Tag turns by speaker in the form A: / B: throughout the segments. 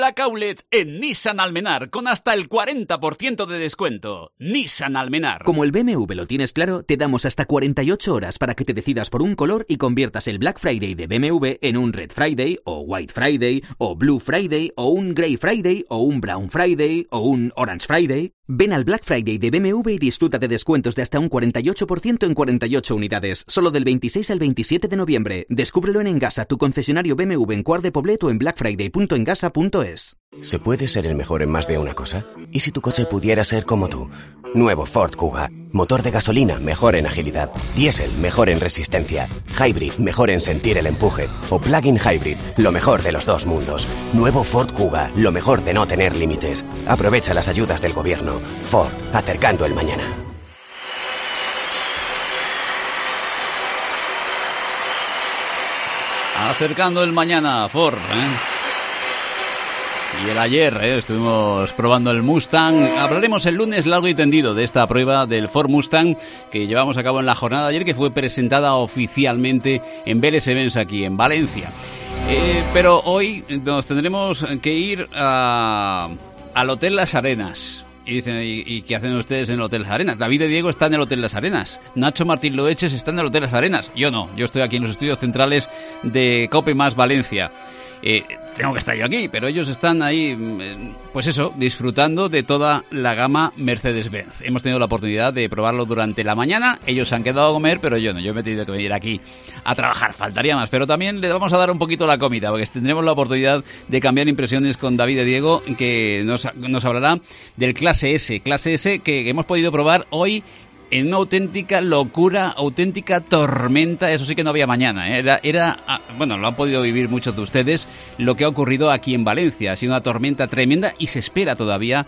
A: Black Outlet en Nissan Almenar, con hasta el 40% de descuento. Nissan Almenar.
B: Como el BMW lo tienes claro, te damos hasta 48 horas para que te decidas por un color y conviertas el Black Friday de BMW en un Red Friday, o White Friday, o Blue Friday, o un Grey Friday, o un Brown Friday, o un Orange Friday. Ven al Black Friday de BMW y disfruta de descuentos de hasta un 48% en 48 unidades, solo del 26 al 27 de noviembre. Descúbrelo en Engasa, tu concesionario BMW en Quart de Poblet o en blackfriday.engasa.es.
C: ¿Se puede ser el mejor en más de una cosa? ¿Y si tu coche pudiera ser como tú? Nuevo Ford Kuga. Motor de gasolina, mejor en agilidad. Diésel, mejor en resistencia. Hybrid, mejor en sentir el empuje. O plug-in hybrid, lo mejor de los dos mundos. Nuevo Ford Kuga, lo mejor de no tener límites. Aprovecha las ayudas del gobierno. Ford, acercando el mañana.
A: Acercando el mañana, Ford, Y el ayer, estuvimos probando el Mustang. Hablaremos el lunes largo y tendido de esta prueba del Ford Mustang que llevamos a cabo en la jornada de ayer, que fue presentada oficialmente en Mercedes-Benz aquí en Valencia. Pero hoy nos tendremos que ir al Hotel Las Arenas. Y dicen, ¿y qué hacen ustedes en el Hotel Las Arenas? David de Diego está en el Hotel Las Arenas. Nacho Martín Loeches está en el Hotel Las Arenas. Yo no, yo estoy aquí en los estudios centrales de COPE más Valencia. Tengo que estar yo aquí, pero ellos están ahí, pues eso, disfrutando de toda la gama Mercedes-Benz. Hemos tenido la oportunidad de probarlo durante la mañana. Ellos se han quedado a comer, pero yo no. Yo me he tenido que venir aquí a trabajar, faltaría más. Pero también les vamos a dar un poquito la comida, porque tendremos la oportunidad de cambiar impresiones con David de Diego, que nos hablará del Clase S que hemos podido probar hoy en una auténtica locura, auténtica tormenta. Eso sí que no había mañana, bueno, lo han podido vivir muchos de ustedes, lo que ha ocurrido aquí en Valencia. Ha sido una tormenta tremenda y se espera todavía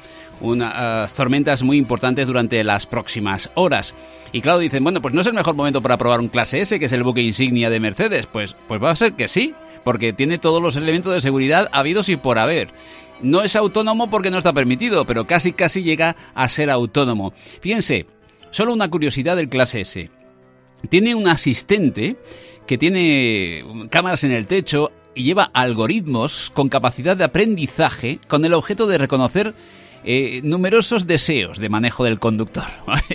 A: unas tormentas muy importantes durante las próximas horas. Y claro, dicen, bueno, pues no es el mejor momento para probar un Clase S, que es el buque insignia de Mercedes. Pues va a ser que sí, porque tiene todos los elementos de seguridad habidos y por haber. No es autónomo porque no está permitido, pero casi llega a ser autónomo. Fíjense, solo una curiosidad del Clase S. Tiene un asistente que tiene cámaras en el techo y lleva algoritmos con capacidad de aprendizaje con el objeto de reconocer numerosos deseos de manejo del conductor.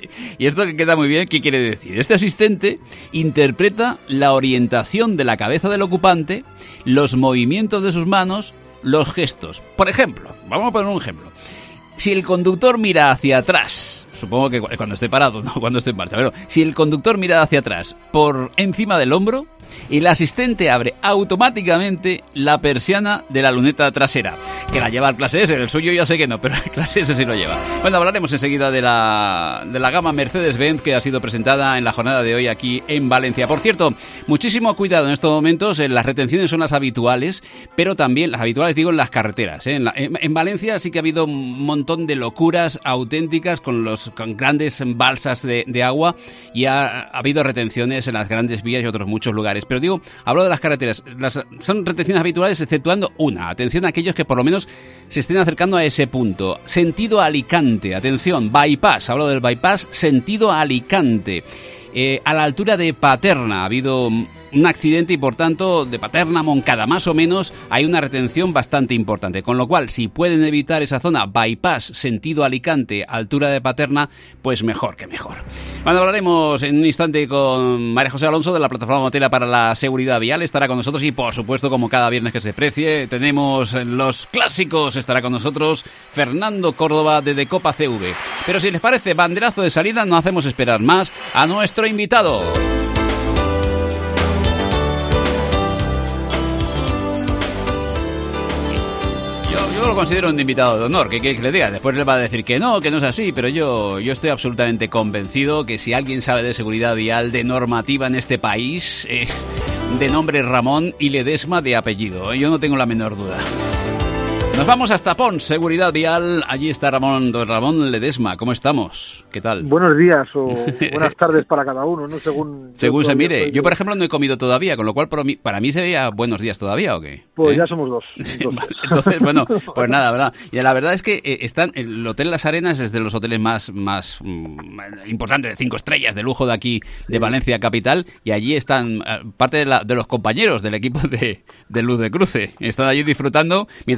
A: Y esto que queda muy bien, ¿qué quiere decir? Este asistente interpreta la orientación de la cabeza del ocupante, los movimientos de sus manos, los gestos. Por ejemplo, vamos a poner un ejemplo. Si el conductor mira hacia atrás, supongo que cuando esté parado, no cuando esté en marcha, pero si el conductor mira hacia atrás por encima del hombro, el asistente abre automáticamente la persiana de la luneta trasera, que la lleva el Clase S. El suyo ya sé que no, pero el Clase S sí lo lleva. Bueno, hablaremos enseguida de la gama Mercedes-Benz que ha sido presentada en la jornada de hoy aquí en Valencia. Por cierto, muchísimo cuidado en estos momentos. Las retenciones son las habituales, pero también las habituales, digo, en las carreteras. En Valencia sí que ha habido un montón de locuras auténticas con grandes balsas de agua, y ha habido retenciones en las grandes vías y otros muchos lugares. Pero digo, hablo de las carreteras. Son retenciones habituales exceptuando una. Atención a aquellos que por lo menos se estén acercando a ese punto. Sentido Alicante. Atención, bypass. Hablo del bypass sentido Alicante. A la altura de Paterna ha habido un accidente y por tanto de Paterna a Moncada más o menos hay una retención bastante importante, con lo cual si pueden evitar esa zona, bypass sentido Alicante, altura de Paterna, pues mejor que mejor. Bueno, hablaremos en un instante con María José Alonso de la Plataforma Motera para la Seguridad Vial. Estará con nosotros y por supuesto, como cada viernes que se precie, tenemos los clásicos. Estará con nosotros Fernando Córdoba de Decopa CV. Pero si les parece, banderazo de salida, no hacemos esperar más a nuestro invitado. Yo lo considero un invitado de honor, que le diga. Después le va a decir que no es así, pero yo estoy absolutamente convencido que si alguien sabe de seguridad vial, de normativa en este país, de nombre Ramón y Ledesma de apellido, yo no tengo la menor duda. Nos vamos hasta Pons, Seguridad Vial. Allí está don Ramón Ledesma. ¿Cómo estamos? ¿Qué tal?
D: Buenos días o buenas tardes para cada uno, ¿no? Según
A: se mire. Yo, por ejemplo, no he comido todavía, con lo cual para mí sería buenos días todavía, ¿o qué?
D: Pues ya somos dos.
A: Entonces, bueno, pues nada, ¿verdad? Y la verdad es que el Hotel Las Arenas es de los hoteles más importantes, de 5 estrellas, de lujo de aquí, de Valencia capital, y allí están parte de los compañeros del equipo de Luz de Cruce. Están allí disfrutando, mientras nosotros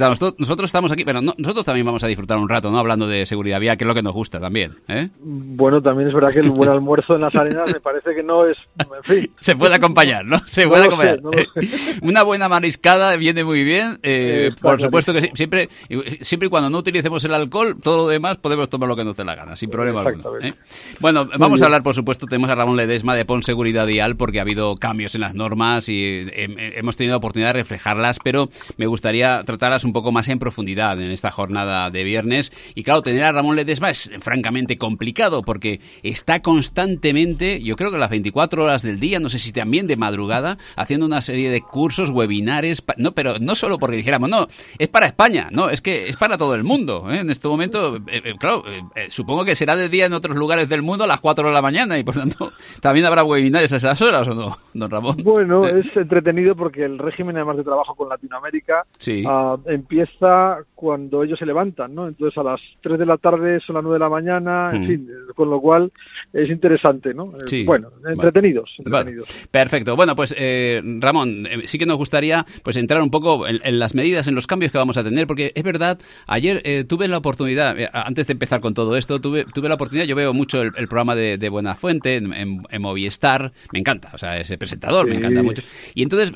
A: nosotros estamos aquí, pero nosotros también vamos a disfrutar un rato, ¿no? Hablando de seguridad vial, que es lo que nos gusta también, ¿eh?
D: Bueno, también es verdad que el buen almuerzo en las arenas me parece que no es... En fin.
A: Se puede acompañar, ¿no? Se puede acompañar. Una buena mariscada viene muy bien. Por supuesto que sí, siempre y cuando no utilicemos el alcohol, todo lo demás podemos tomar lo que nos dé la gana, sin problema alguno, ¿eh? Bueno, vamos a hablar, por supuesto, tenemos a Ramón Ledesma de PON Seguridad Vial, porque ha habido cambios en las normas y hemos tenido oportunidad de reflejarlas, pero me gustaría tratarlas un poco más en profundidad en esta jornada de viernes. Y claro, tener a Ramón Ledesma es francamente complicado, porque está constantemente, yo creo que las 24 horas del día, no sé si también de madrugada, haciendo una serie de cursos, webinares, pero no solo porque dijéramos, no, es para España, no, es que es para todo el mundo, ¿eh? En este momento, claro, supongo que será de día en otros lugares del mundo a las 4 de la mañana y por tanto también habrá webinares a esas horas, ¿o no, don Ramón?
D: Bueno, es entretenido porque el régimen, además de trabajo con Latinoamérica, sí, empieza cuando ellos se levantan, ¿no? Entonces a las 3 de la tarde son las 9 de la mañana, en fin, con lo cual es interesante, ¿no?
A: Sí.
D: Bueno, entretenidos.
A: Vale. Perfecto. Bueno, pues Ramón, sí que nos gustaría pues entrar un poco en las medidas, en los cambios que vamos a tener, porque es verdad, ayer tuve la oportunidad, antes de empezar con todo esto, tuve la oportunidad, yo veo mucho el programa de Buenafuente en Movistar, me encanta, o sea, ese presentador, sí, me encanta mucho. Y entonces,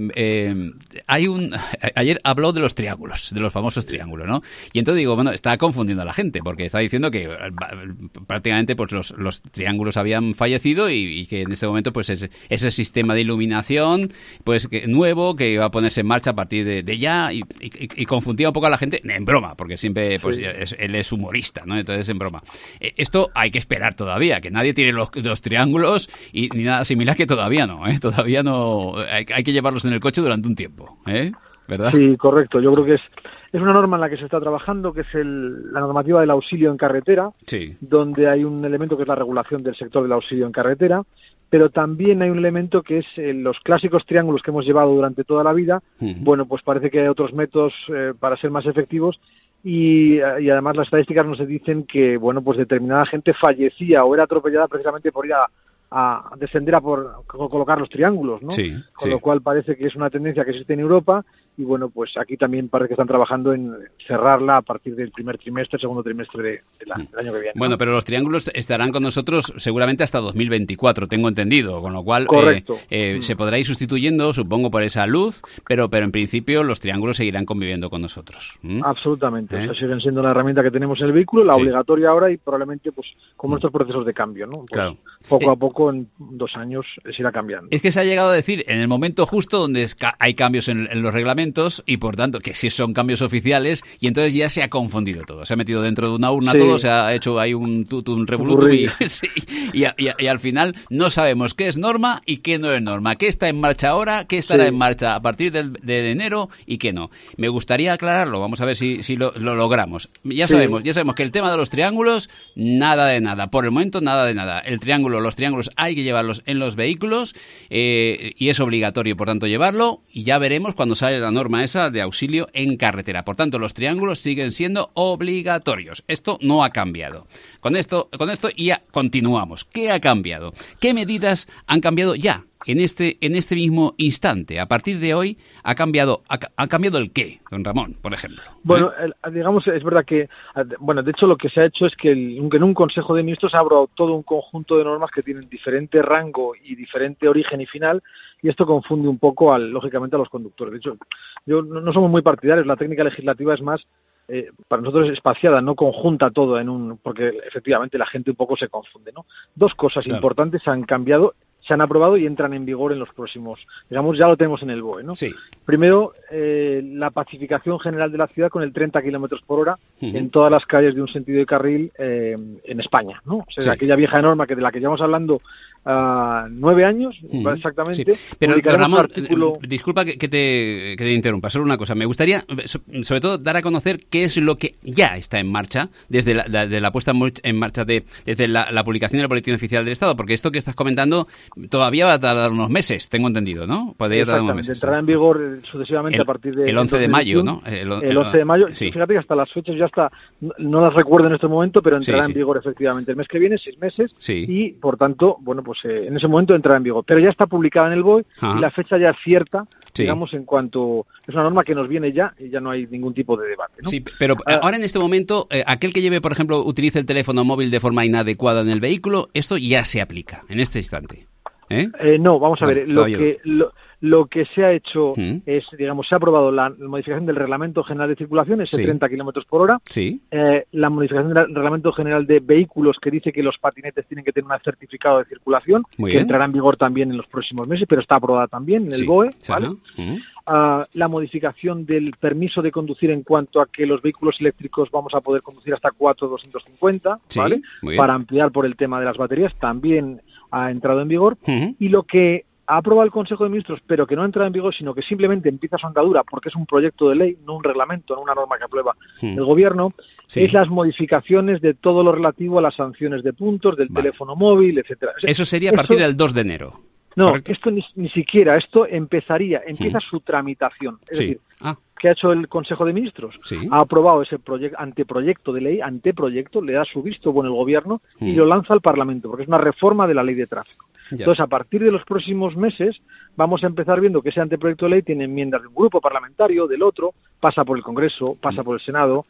A: ayer habló de los triángulos, de los famosos triángulos, ¿no? Y entonces digo, bueno, está confundiendo a la gente, porque está diciendo que prácticamente pues los triángulos habían fallecido y que en este momento pues ese sistema de iluminación pues nuevo que iba a ponerse en marcha a partir de ya y confundía un poco a la gente en broma, porque siempre pues sí, él es humorista, ¿no? Entonces en broma. Esto hay que esperar todavía, que nadie tiene los triángulos y ni nada similar, que todavía no, ¿eh? Todavía no, hay que llevarlos en el coche durante un tiempo, ¿eh? ¿Verdad?
D: Sí, correcto. Yo creo que es una norma en la que se está trabajando, que es la normativa del auxilio en carretera, sí, donde hay un elemento que es la regulación del sector del auxilio en carretera, pero también hay un elemento que es los clásicos triángulos que hemos llevado durante toda la vida. Bueno, pues parece que hay otros métodos para ser más efectivos y además las estadísticas nos dicen que, bueno, pues determinada gente fallecía o era atropellada precisamente por ir a descender a colocar los triángulos, ¿no? Sí, con lo cual parece que es una tendencia que existe en Europa y bueno, pues aquí también parece que están trabajando en cerrarla a partir del primer trimestre, segundo trimestre del año que viene, ¿no?
A: Bueno, pero los triángulos estarán con nosotros seguramente hasta 2024, tengo entendido, con lo cual se podrá ir sustituyendo, supongo, por esa luz, pero en principio los triángulos seguirán conviviendo con nosotros.
D: Absolutamente, o sea, siguen siendo la herramienta que tenemos en el vehículo, la obligatoria ahora y probablemente pues como estos procesos de cambio, ¿no? Pues, claro. Poco a poco en 2 años se irá cambiando.
A: Es que se ha llegado a decir en el momento justo donde hay cambios en los reglamentos y por tanto que sí son cambios oficiales y entonces ya se ha confundido todo, se ha metido dentro de una urna todo, se ha hecho ahí un revolutum y al final no sabemos qué es norma y qué no es norma, qué está en marcha ahora, qué estará en marcha a partir de enero y qué no. Me gustaría aclararlo, vamos a ver si lo logramos. Ya sabemos que el tema de los triángulos, nada de nada, por el momento nada de nada. Los triángulos hay que llevarlos en los vehículos y es obligatorio, por tanto, llevarlo y ya veremos cuando sale la norma esa de auxilio en carretera. Por tanto, los triángulos siguen siendo obligatorios. Esto no ha cambiado. Con esto ya continuamos. ¿Qué ha cambiado? ¿Qué medidas han cambiado ya? En este mismo instante, a partir de hoy, ha cambiado el qué, don Ramón, por ejemplo.
D: Bueno, digamos, es verdad que, bueno, de hecho lo que se ha hecho es que en un Consejo de Ministros ha aprobado todo un conjunto de normas que tienen diferente rango y diferente origen y final, y esto confunde un poco, lógicamente, a los conductores. De hecho, no somos muy partidarios, la técnica legislativa es más, para nosotros es espaciada, no conjunta todo porque efectivamente la gente un poco se confunde, ¿no? 2 cosas importantes han cambiado, se han aprobado y entran en vigor en los próximos, digamos, ya lo tenemos en el BOE, ¿no? Sí. Primero, la pacificación general de la ciudad con el 30 kilómetros por hora en todas las calles de un sentido de carril en España, ¿no? O sea, aquella vieja norma de la que llevamos hablando 9 años, exactamente.
A: Sí. Pero, Ramón, disculpa que te interrumpa, solo una cosa. Me gustaría, sobre todo, dar a conocer qué es lo que ya está en marcha desde la puesta en marcha desde la publicación de la Boletín Oficial del Estado, porque esto que estás comentando todavía va a tardar unos meses, tengo entendido, ¿no? Podría tardar unos meses.
D: Entrará en vigor sucesivamente a partir del
A: 11 de mayo, ¿no?
D: El 11 de mayo. Sí. Fíjate que hasta las fechas ya está, no las recuerdo en este momento, pero entrará en vigor efectivamente el mes que viene, 6 meses, y por tanto, bueno, pues en ese momento entrará en vigor. Pero ya está publicada en el BOE y la fecha ya es cierta, digamos, en cuanto es una norma que nos viene ya y ya no hay ningún tipo de debate, ¿no?
A: Sí, pero ahora en este momento, aquel que lleve, por ejemplo, utilice el teléfono móvil de forma inadecuada en el vehículo, esto ya se aplica en este instante.
D: No, vamos a ver, lo que se ha hecho es, digamos, se ha aprobado la modificación del Reglamento General de Circulación, ese 30 kilómetros por hora, la modificación del Reglamento General de Vehículos, que dice que los patinetes tienen que tener un certificado de circulación, que entrará en vigor también en los próximos meses, pero está aprobada también en el BOE, ¿vale? La modificación del permiso de conducir en cuanto a que los vehículos eléctricos vamos a poder conducir hasta 4.250, ¿vale? Para ampliar por el tema de las baterías, también ha entrado en vigor, y lo que ha aprobado el Consejo de Ministros, pero que no ha entrado en vigor, sino que simplemente empieza su andadura, porque es un proyecto de ley, no un reglamento, no una norma que aprueba el Gobierno, es las modificaciones de todo lo relativo a las sanciones de puntos, del teléfono móvil, etcétera.
A: Eso sería a partir del 2 de enero.
D: No,
A: ¿correcto?
D: Esto ni siquiera, esto empieza su tramitación. Es decir, ¿qué ha hecho el Consejo de Ministros? Ha aprobado ese anteproyecto de ley, le da su visto bueno el Gobierno y lo lanza al Parlamento, porque es una reforma de la ley de tráfico. Entonces, a partir de los próximos meses, vamos a empezar viendo que ese anteproyecto de ley tiene enmiendas de un grupo parlamentario, del otro, pasa por el Congreso, pasa por el Senado,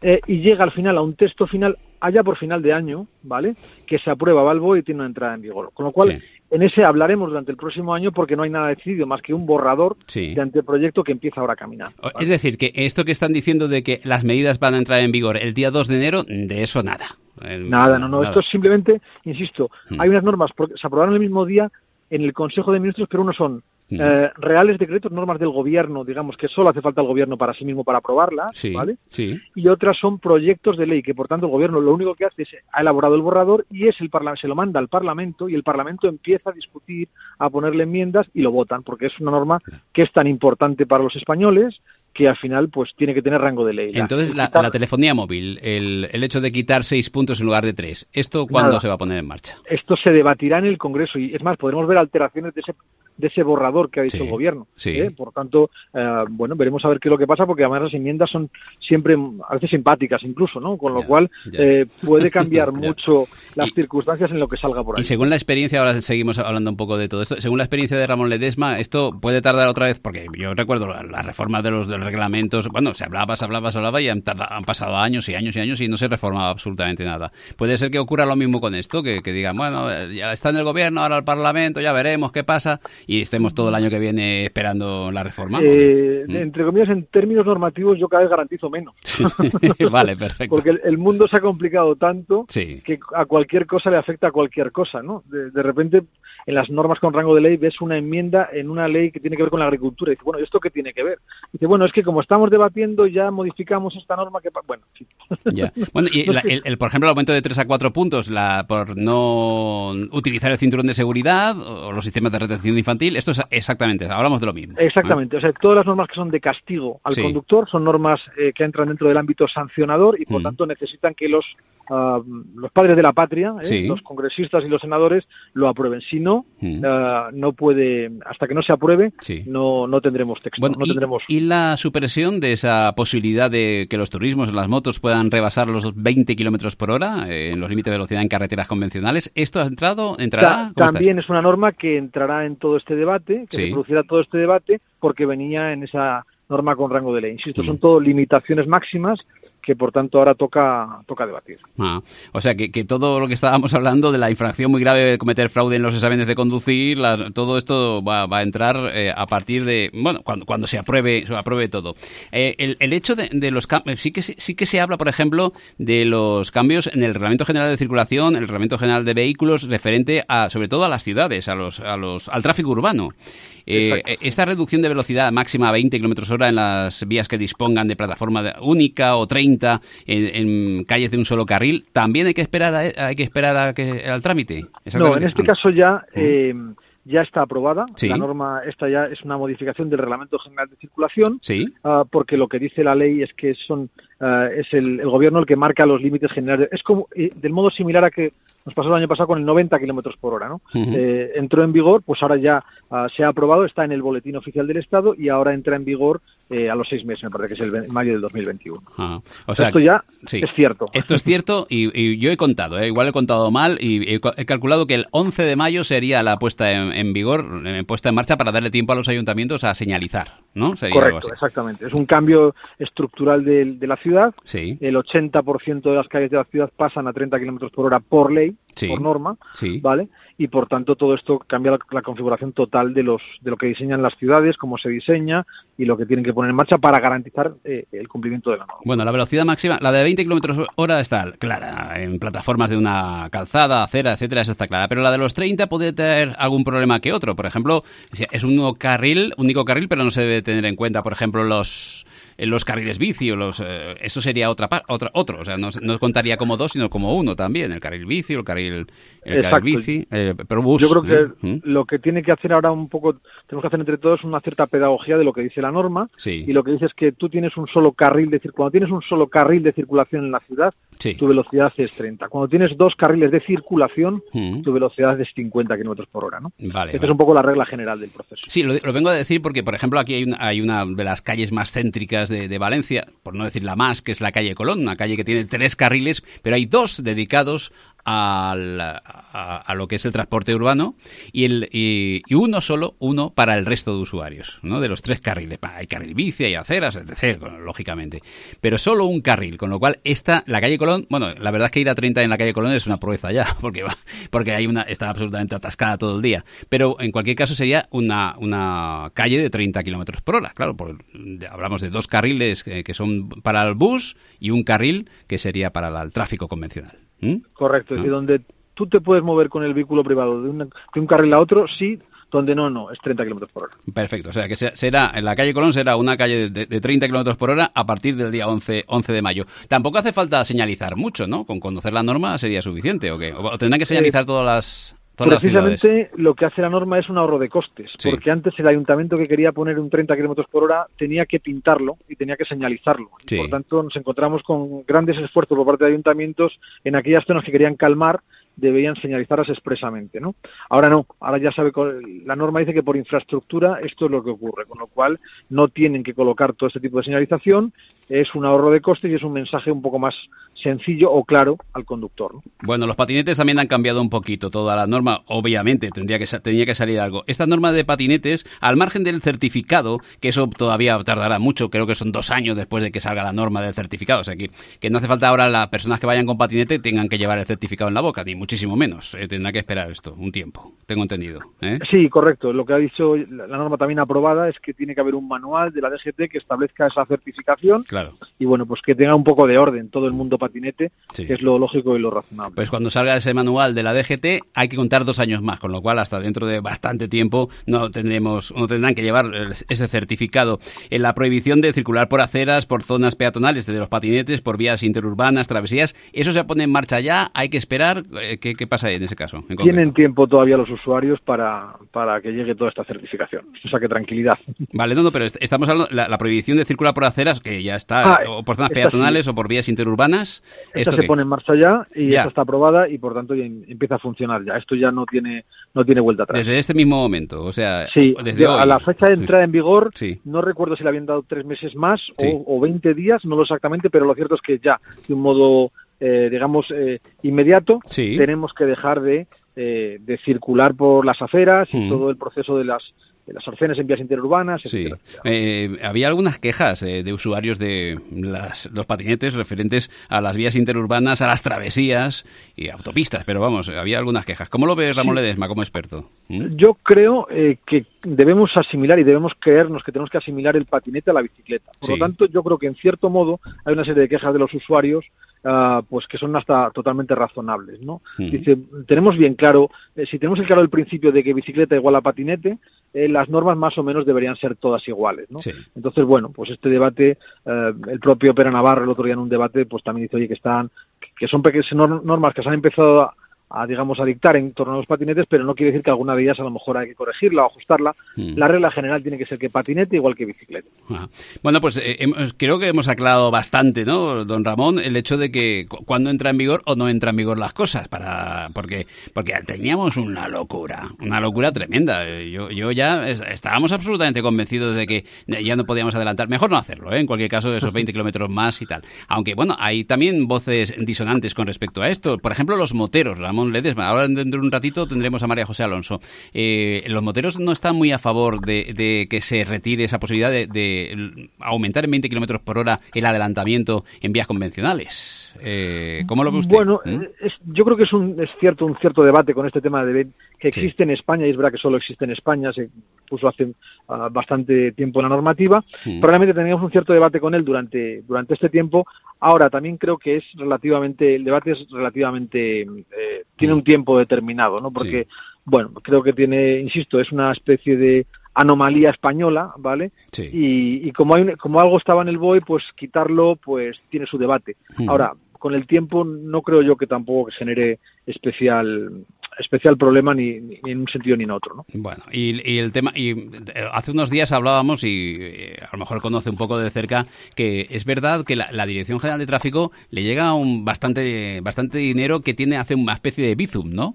D: y llega al final a un texto final, allá por final de año, ¿vale?, que se aprueba Balbo y tiene una entrada en vigor. Con lo cual, en ese hablaremos durante el próximo año porque no hay nada decidido más que un borrador de anteproyecto que empieza ahora a caminar, ¿vale?
A: Es decir, que esto que están diciendo de que las medidas van a entrar en vigor el día 2 de enero, de eso nada.
D: Nada. Esto es simplemente, insisto, hay unas normas porque se aprobaron el mismo día en el Consejo de Ministros, pero unos son reales decretos, normas del Gobierno, digamos que solo hace falta el Gobierno para sí mismo para aprobarlas, ¿vale? Y otras son proyectos de ley que, por tanto, el Gobierno lo único que hace es ha elaborado el borrador y se lo manda al Parlamento y el Parlamento empieza a discutir, a ponerle enmiendas y lo votan, porque es una norma que es tan importante para los españoles que al final pues tiene que tener rango de ley.
A: Entonces, la telefonía móvil, el hecho de quitar 6 puntos en lugar de 3, ¿esto cuándo se va a poner en marcha?
D: Esto se debatirá en el Congreso y, es más, podremos ver alteraciones de ese borrador que ha dicho el Gobierno. Por tanto, veremos a ver qué es lo que pasa, porque además las enmiendas son siempre a veces simpáticas incluso, ¿no? Con lo cual puede cambiar mucho las circunstancias en lo que salga por ahí.
A: Y según la experiencia, ahora seguimos hablando un poco de todo esto, según la experiencia de Ramón Ledesma, esto puede tardar otra vez, porque yo recuerdo la reforma de los reglamentos, se hablaba y han pasado años y años y años y no se reformaba absolutamente nada. Puede ser que ocurra lo mismo con esto, que digan, ya está en el Gobierno, ahora el Parlamento, ya veremos qué pasa, y estemos todo el año que viene esperando la reforma.
D: Entre comillas, en términos normativos, yo cada vez garantizo menos.
A: Vale, perfecto.
D: Porque el mundo se ha complicado tanto que a cualquier cosa le afecta a cualquier cosa, ¿no? De repente, en las normas con rango de ley, ves una enmienda en una ley que tiene que ver con la agricultura. Y dices, bueno, ¿esto qué tiene que ver? Y dice, es que como estamos debatiendo, ya modificamos esta norma que...
A: Ya. Bueno, y por ejemplo, el aumento de 3 a 4 puntos por no utilizar el cinturón de seguridad o los sistemas de retención infantil, esto es exactamente, hablamos de lo mismo.
D: Exactamente, o sea, todas las normas que son de castigo al conductor son normas que entran dentro del ámbito sancionador y por tanto necesitan que los padres de la patria, los congresistas y los senadores, lo aprueben. Si no, no puede, hasta que no se apruebe, no tendremos texto.
A: Bueno,
D: no tendremos...
A: ¿Y la supresión de esa posibilidad de que los turismos, las motos, puedan rebasar los 20 kilómetros por hora en los límites de velocidad en carreteras convencionales? ¿Esto entrará?
D: También es una norma que entrará en todo este debate, que se producirá todo este debate, porque venía en esa norma con rango de ley. Insisto, son todo limitaciones máximas que por tanto ahora toca debatir.
A: O sea que todo lo que estábamos hablando de la infracción muy grave de cometer fraude en los exámenes de conducir, todo esto va a entrar a partir de, cuando se apruebe todo. El hecho de los cambios, sí que se habla, por ejemplo, de los cambios en el Reglamento General de Circulación, el Reglamento General de Vehículos, referente sobre todo a las ciudades, al tráfico urbano. Esta reducción de velocidad máxima a 20 km/h en las vías que dispongan de plataforma única o 30 en calles de un solo carril, ¿también hay que esperar al trámite?
D: No, en este caso ya está aprobada. La norma esta ya es una modificación del Reglamento General de Circulación, porque lo que dice la ley es que son es el gobierno el que marca los límites generales. Es como del modo similar a que nos pasó el año pasado con el 90 kilómetros por hora, ¿no? Entró en vigor, pues ahora ya se ha aprobado, está en el boletín oficial del Estado y ahora entra en vigor a los 6 meses, me parece que es el mayo del 2021.
A: O sea,
D: esto ya es cierto.
A: Esto es cierto y yo he contado, igual he contado mal y he calculado que el 11 de mayo sería la puesta en vigor, puesta en marcha para darle tiempo a los ayuntamientos a señalizar, ¿no? Sería
D: correcto, exactamente. Es un cambio estructural de la ciudad.
A: Sí.
D: El 80% de las calles de la ciudad pasan a 30 kilómetros por hora por ley, por norma, ¿vale? Y por tanto todo esto cambia la configuración total de lo que diseñan las ciudades, cómo se diseña y lo que tienen que poner en marcha para garantizar el cumplimiento de la norma.
A: Bueno, la velocidad máxima, la de 20 kilómetros hora está clara, en plataformas de una calzada, acera, etcétera, esa está clara, pero la de los 30 puede tener algún problema que otro. Por ejemplo, es un único carril, pero no se debe tener en cuenta, por ejemplo, los carriles bici o eso sería otro, o sea, no contaría como dos, sino como uno también, el carril bici o el carril bici, pero bus.
D: Yo creo que lo que tiene que hacer ahora un poco, tenemos que hacer entre todos una cierta pedagogía de lo que dice la norma, y lo que dice es que tú tienes un solo carril cuando tienes un solo carril de circulación en la ciudad, tu velocidad es 30. Cuando tienes 2 carriles de circulación, tu velocidad es 50 kilómetros por hora, ¿no? Esta es un poco la regla general del proceso.
A: Sí, lo vengo a decir porque, por ejemplo, aquí hay una de las calles más céntricas de Valencia, por no decir la más, que es la calle Colón, una calle que tiene 3 carriles, pero hay 2 dedicados a lo que es el transporte urbano y uno para el resto de usuarios, ¿no? De los 3 carriles. Hay carril bici, hay aceras, etc., lógicamente. Pero solo un carril, con lo cual la calle Colón, bueno, la verdad es que ir a 30 en la calle Colón es una proeza ya, porque está absolutamente atascada todo el día. Pero en cualquier caso sería una calle de 30 kilómetros por hora, claro, hablamos de 2 carriles que son para el bus y un carril que sería para el tráfico convencional.
D: Correcto, es decir, donde tú te puedes mover con el vehículo privado de un carril a otro, sí, donde no, es 30 kilómetros por hora.
A: Perfecto, o sea que en la calle Colón será una calle de 30 kilómetros por hora a partir del día 11 de mayo. Tampoco hace falta señalizar mucho, ¿no? Con conocer la norma sería suficiente, ¿o qué? ¿O tendrán que señalizar todas las
D: precisamente lo que hace la norma es un ahorro de costes, porque antes el ayuntamiento que quería poner un 30 kilómetros por hora tenía que pintarlo y tenía que señalizarlo. Y por tanto nos encontramos con grandes esfuerzos por parte de ayuntamientos en aquellas zonas que querían calmar, debían señalizarlas expresamente, ¿no? Ahora no, ahora ya sabe, la norma dice que por infraestructura esto es lo que ocurre, con lo cual no tienen que colocar todo este tipo de señalización, es un ahorro de costes y es un mensaje un poco más sencillo o claro al conductor, ¿no?
A: Bueno, los patinetes también han cambiado un poquito toda la norma, obviamente tenía que salir algo. Esta norma de patinetes, al margen del certificado, que eso todavía tardará mucho, creo que son 2 años después de que salga la norma del certificado, o sea que no hace falta ahora las personas que vayan con patinete tengan que llevar el certificado en la boca, ni muchísimo menos, tendrá que esperar esto un tiempo, tengo entendido.
D: Sí, correcto, lo que ha dicho la norma también aprobada es que tiene que haber un manual de la DGT que establezca esa certificación. Claro. Y bueno, pues que tenga un poco de orden todo el mundo patinete, que es lo lógico y lo razonable.
A: Pues cuando salga ese manual de la DGT hay que contar 2 años más, con lo cual hasta dentro de bastante tiempo no tendrán que llevar ese certificado. En la prohibición de circular por aceras, por zonas peatonales de los patinetes, por vías interurbanas, travesías, ¿eso se pone en marcha ya? ¿Hay que esperar? ¿Qué pasa en ese caso?
D: Tienen tiempo todavía los usuarios para que llegue toda esta certificación. O sea que tranquilidad.
A: Vale, no, pero estamos hablando de la prohibición de circular por aceras, que ya está, o por zonas peatonales o por vías interurbanas.
D: Esta se pone en marcha ya y esta está aprobada y por tanto ya empieza a funcionar ya. Esto ya no tiene vuelta atrás.
A: Desde este mismo momento, o sea,
D: sí,
A: desde hoy.
D: A la fecha de entrada en vigor, no recuerdo si le habían dado 3 meses más o 20 días, no lo exactamente, pero lo cierto es que ya, de un modo inmediato, tenemos que dejar de circular por las aceras y todo el proceso de las arcenes en vías interurbanas, etcétera.
A: Había algunas quejas de usuarios de los patinetes referentes a las vías interurbanas, a las travesías y autopistas, pero vamos, había algunas quejas. ¿Cómo lo ves, Ramón Ledesma, como experto?
D: Yo creo que debemos asimilar y debemos creernos que tenemos que asimilar el patinete a la bicicleta. Por lo tanto, yo creo que en cierto modo hay una serie de quejas de los usuarios pues que son hasta totalmente razonables, ¿no? Dice, tenemos bien claro, si tenemos claro el principio de que bicicleta igual a patinete, las normas más o menos deberían ser todas iguales, ¿no? Entonces, bueno, pues este debate, el propio Pere Navarro el otro día en un debate, pues también dice, oye, que son pequeñas normas que se han empezado digamos, a dictar en torno a los patinetes, pero no quiere decir que alguna de ellas a lo mejor hay que corregirla o ajustarla. La regla general tiene que ser que patinete igual que bicicleta.
A: Bueno, pues creo que hemos aclarado bastante, ¿no, don Ramón? El hecho de que cuándo entra en vigor o no entra en vigor las cosas, porque teníamos una locura tremenda. Yo ya estábamos absolutamente convencidos de que ya no podíamos adelantar. Mejor no hacerlo, en cualquier caso, de esos 20 kilómetros más y tal. Aunque, bueno, hay también voces disonantes con respecto a esto. Por ejemplo, los moteros, Ramón Ledesma. Ahora dentro de un ratito tendremos a María José Alonso. Los moteros no están muy a favor de que se retire esa posibilidad de aumentar en 20 kilómetros por hora el adelantamiento en vías convencionales. ¿Cómo lo ve usted?
D: Bueno, yo creo que es un cierto debate con este tema que existe en España, y es verdad que solo existe en España, se puso hace bastante tiempo en la normativa. Probablemente teníamos un cierto debate con él durante este tiempo. Ahora también creo que el debate es relativamente tiene un tiempo determinado, ¿no? Porque bueno, creo que insisto, es una especie de anomalía española, ¿vale? Sí. Y como algo estaba en el BOE, pues quitarlo pues tiene su debate. Ahora, con el tiempo no creo yo que tampoco genere especial problema ni en un sentido ni en otro, ¿no? Bueno,
A: y el tema, hace unos días hablábamos, y a lo mejor conoce un poco de cerca, que es verdad que la Dirección General de Tráfico le llega bastante dinero que hace una especie de bizum, ¿no?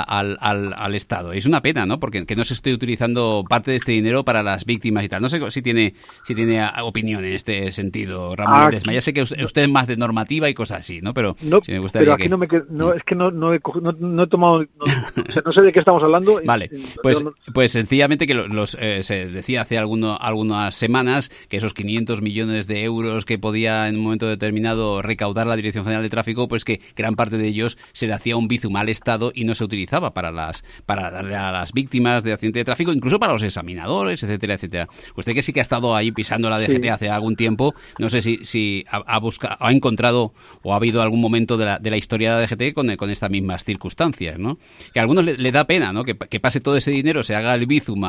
A: Al Estado. Es una pena, ¿no? Porque que no se esté utilizando parte de este dinero para las víctimas y tal. No sé si tiene opinión en este sentido, Ramón Ledesma. Ya sé que usted es más de normativa y cosas así, ¿no? Pero sí me gustaría
D: aquí es que no he tomado... No sé de qué estamos hablando.
A: Vale, pues sencillamente que se decía hace algunas semanas que esos 500 millones de euros que podía en un momento determinado recaudar la Dirección General de Tráfico, pues que gran parte de ellos se le hacía un bizum al Estado y no se utilizaba para darle a las víctimas de accidente de tráfico, incluso para los examinadores, etcétera, etcétera. Usted que sí que ha estado ahí pisando la DGT hace algún tiempo, no sé si ha encontrado o ha habido algún momento de la historia de la DGT con estas mismas circunstancias, ¿no? Que a algunos le da pena, ¿no? Que pase todo ese dinero, se haga el bizum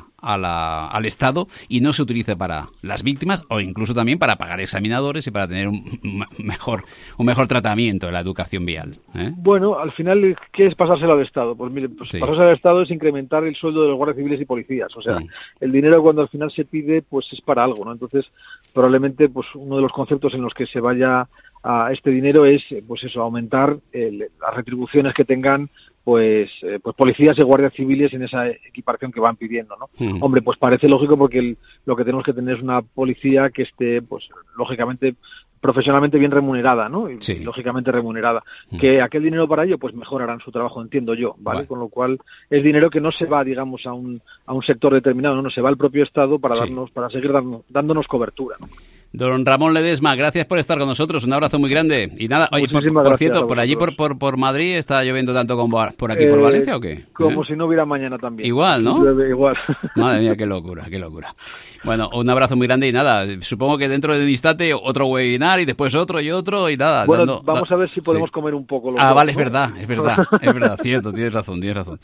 A: al Estado y no se utilice para las víctimas o incluso también para pagar examinadores y para tener un mejor tratamiento de la educación vial.
D: Bueno, al final, ¿qué es pasárselo al Estado? Pues mire, pasárselo al Estado es incrementar el sueldo de los guardias civiles y policías. O sea, el dinero cuando al final se pide, pues es para algo, ¿no? Entonces, probablemente, pues uno de los conceptos en los que se vaya a este dinero es, pues eso, aumentar las retribuciones que tengan pues policías y guardias civiles en esa equiparación que van pidiendo, ¿no? Hombre, pues parece lógico porque lo que tenemos que tener es una policía que esté, pues lógicamente, profesionalmente bien remunerada, ¿no? Y lógicamente remunerada. Que aquel dinero para ello, pues mejorarán su trabajo, entiendo yo, ¿vale? Con lo cual es dinero que no se va, digamos, a un sector determinado, no se va al propio Estado para seguir dándonos cobertura, ¿no?
A: Don Ramón Ledesma, gracias por estar con nosotros, un abrazo muy grande. Y nada, oye, por cierto, por allí por Madrid está lloviendo tanto como por aquí por Valencia, ¿o qué?
D: Como si no hubiera mañana también.
A: Igual, ¿no?
D: Igual.
A: Madre mía, qué locura. Bueno, un abrazo muy grande y nada, supongo que dentro de un instante otro webinar y después otro y nada.
D: Bueno, vamos a ver si podemos comer un poco.
A: Vale, ¿no? es verdad, cierto, tienes razón.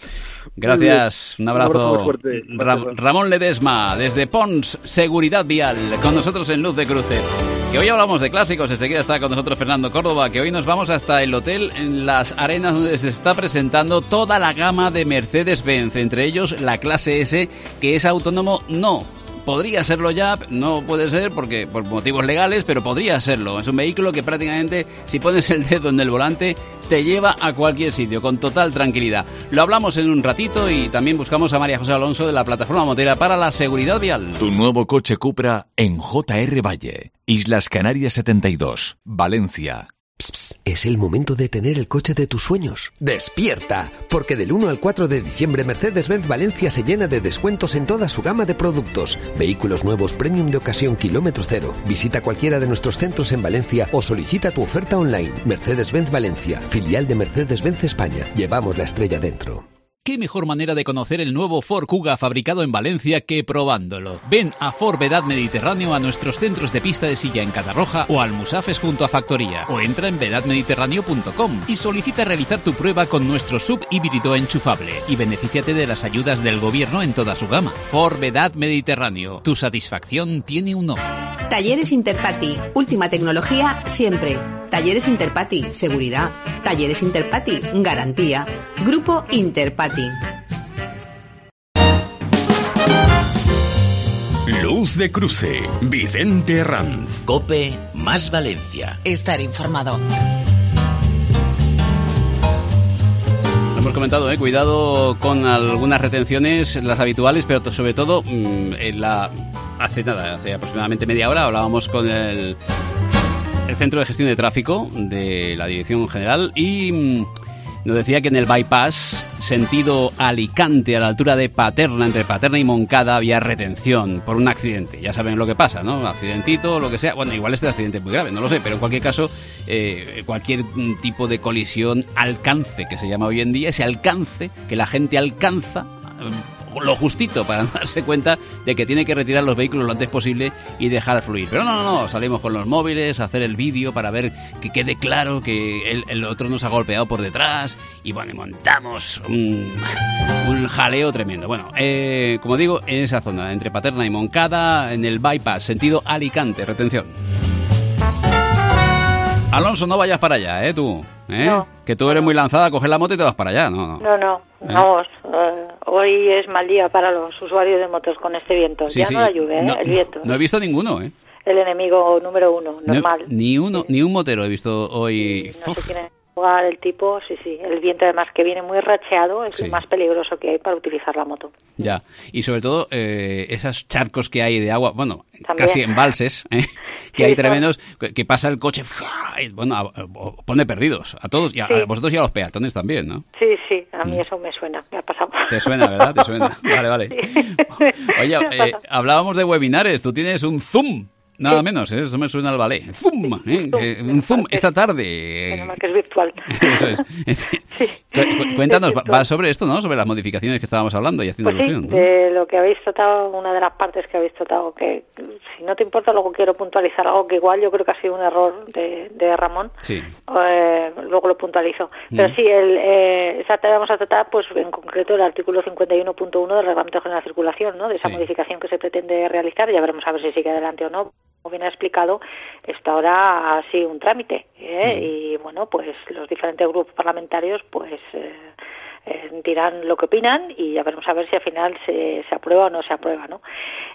A: Gracias, un abrazo.
D: Fuerte.
A: Ramón Ledesma, desde Pons, Seguridad Vial, con nosotros en Luz de Cruces. Que hoy hablamos de clásicos, enseguida está con nosotros Fernando Córdoba, que hoy nos vamos hasta el hotel en Las Arenas donde se está presentando toda la gama de Mercedes-Benz, entre ellos la clase S, que es autónomo podría serlo ya, no puede ser porque por motivos legales, pero podría serlo. Es un vehículo que prácticamente, si pones el dedo en el volante, te lleva a cualquier sitio con total tranquilidad. Lo hablamos en un ratito y también buscamos a María José Alonso de la Plataforma Motera para la Seguridad Vial.
E: Tu nuevo coche Cupra en JR Valle, Islas Canarias 72, Valencia.
F: Psst, es el momento de tener el coche de tus sueños. ¡Despierta! Porque del 1 al 4 de diciembre Mercedes-Benz Valencia se llena de descuentos en toda su gama de productos. Vehículos nuevos premium de ocasión kilómetro cero. Visita cualquiera de nuestros centros en Valencia o solicita tu oferta online. Mercedes-Benz Valencia, filial de Mercedes-Benz España. Llevamos la estrella dentro.
A: ¿Qué mejor manera de conocer el nuevo Ford Kuga fabricado en Valencia que probándolo? Ven a Ford Vedad Mediterráneo a nuestros centros de pista de silla en Catarroja o al Musafes junto a Factoría, o entra en vedadmediterráneo.com y solicita realizar tu prueba con nuestro sub híbrido enchufable y benefíciate de las ayudas del gobierno en toda su gama. Ford Vedad Mediterráneo, tu satisfacción tiene un nombre.
G: Talleres Interparty, última tecnología siempre. Talleres Interpati, seguridad. Talleres Interpati, garantía. Grupo Interpati.
H: Luz de Cruce, Vicente Ranz.
I: COPE más Valencia.
J: Estar informado.
A: Lo hemos comentado, cuidado con algunas retenciones, las habituales, pero sobre todo hace aproximadamente media hora hablábamos con el Centro de Gestión de Tráfico de la Dirección General y nos decía que en el bypass sentido Alicante, a la altura de Paterna, entre Paterna y Moncada, había retención por un accidente. Ya saben lo que pasa, ¿no? Accidentito, lo que sea. Bueno, igual este accidente es muy grave, no lo sé, pero en cualquier caso, cualquier tipo de colisión, alcance, que se llama hoy en día, ese alcance que la gente alcanza lo justito para darse cuenta de que tiene que retirar los vehículos lo antes posible y dejar fluir. Pero no, salimos con los móviles a hacer el vídeo para ver que quede claro que el otro nos ha golpeado por detrás y bueno, montamos un jaleo tremendo. Bueno, como digo, en esa zona, entre Paterna y Moncada, en el bypass, sentido Alicante, retención. Alonso, no vayas para allá, tú.
K: No,
A: que tú eres muy lanzada, coges la moto y te vas para allá, ¿no?
K: Vamos, hoy es mal día para los usuarios de motos con este viento. Sí, no la lluvia, el viento.
A: No he visto ninguno,
K: El enemigo número uno, normal.
A: Ni un motero he visto hoy.
K: No se tiene jugar el tipo, sí, el viento además que viene muy racheado es lo más peligroso que hay para utilizar la moto.
A: Ya, y sobre todo esos charcos que hay de agua, bueno, también. Casi embalses, que hay tremendos, que pasa el coche, y, bueno, pone perdidos a todos, y a vosotros y a los peatones también, ¿no?
K: Sí, a mí eso me suena, me ha pasado.
A: Te suena, ¿verdad? Te suena. Vale. Sí. Oye, hablábamos de webinares, tú tienes un Zoom. Nada menos, eso me suena al ballet. ¡Zoom! Un Zoom esta tarde.
K: Menos que es virtual.
A: Eso es. Cuéntanos, va sobre esto, ¿no? Sobre las modificaciones que estábamos hablando y haciendo alusión.
K: ¿No? De lo que habéis tratado, una de las partes que habéis tratado, que si no te importa, luego quiero puntualizar algo que igual yo creo que ha sido un error de Ramón.
A: Sí.
K: Luego lo puntualizo. Pero sí, vamos a tratar, pues en concreto, el artículo 51.1 del Reglamento General de Circulación, ¿no? De esa modificación que se pretende realizar. Ya veremos a ver si sigue adelante o no. Como bien ha explicado, está ahora así un trámite, y bueno, pues los diferentes grupos parlamentarios pues dirán lo que opinan y ya veremos a ver si al final se aprueba o no se aprueba, ¿no?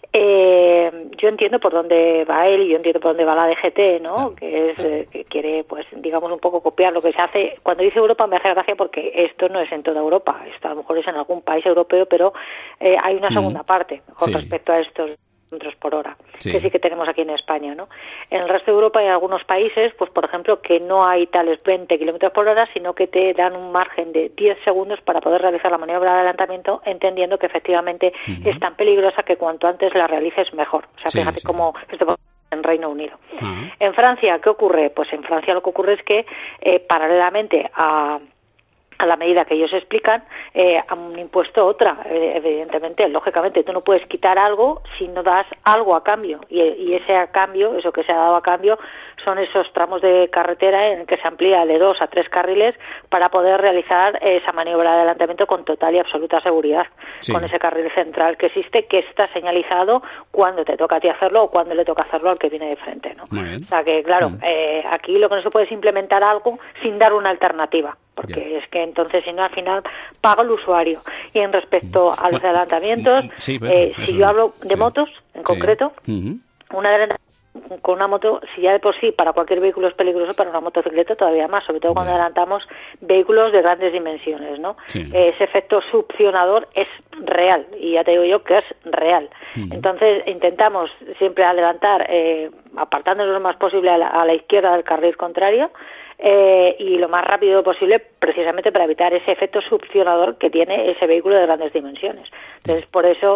K: Yo entiendo por dónde va él y yo entiendo por dónde va la DGT, ¿no? Que es que quiere, pues digamos, un poco copiar lo que se hace. Cuando dice Europa me hace gracia porque esto no es en toda Europa, esto a lo mejor es en algún país europeo, pero hay una segunda parte con respecto a estos kilómetros por hora, que sí que tenemos aquí en España, ¿no? En el resto de Europa hay algunos países, pues por ejemplo, que no hay tales 20 kilómetros por hora, sino que te dan un margen de 10 segundos para poder realizar la maniobra de adelantamiento, entendiendo que efectivamente es tan peligrosa que cuanto antes la realices mejor. O sea, fíjate cómo esto en Reino Unido. En Francia, ¿qué ocurre? Pues en Francia lo que ocurre es que paralelamente a la medida que ellos explican, han impuesto otra. Evidentemente, lógicamente, tú no puedes quitar algo si no das algo a cambio. Y ese a cambio, eso que se ha dado a cambio, son esos tramos de carretera en el que se amplía de 2 a 3 carriles para poder realizar esa maniobra de adelantamiento con total y absoluta seguridad, con ese carril central que existe, que está señalizado cuando te toca a ti hacerlo o cuando le toca hacerlo al que viene de frente, ¿no? O sea que, claro, aquí lo que no se puede es implementar algo sin dar una alternativa, porque es que entonces, si no, al final paga el usuario. Y en respecto a los adelantamientos, si yo hablo de motos, en concreto, una adelantamiento con una moto, si ya de por sí para cualquier vehículo es peligroso, para una motocicleta todavía más, sobre todo cuando adelantamos vehículos de grandes dimensiones, ¿no? Ese efecto succionador es real, y ya te digo yo que es real. Entonces intentamos siempre adelantar, apartándonos lo más posible a la izquierda del carril contrario, y lo más rápido posible, precisamente para evitar ese efecto succionador que tiene ese vehículo de grandes dimensiones. Entonces, por eso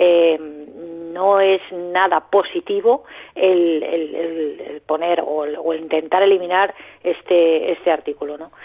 K: no es nada positivo el poner o el intentar eliminar este artículo, ¿no?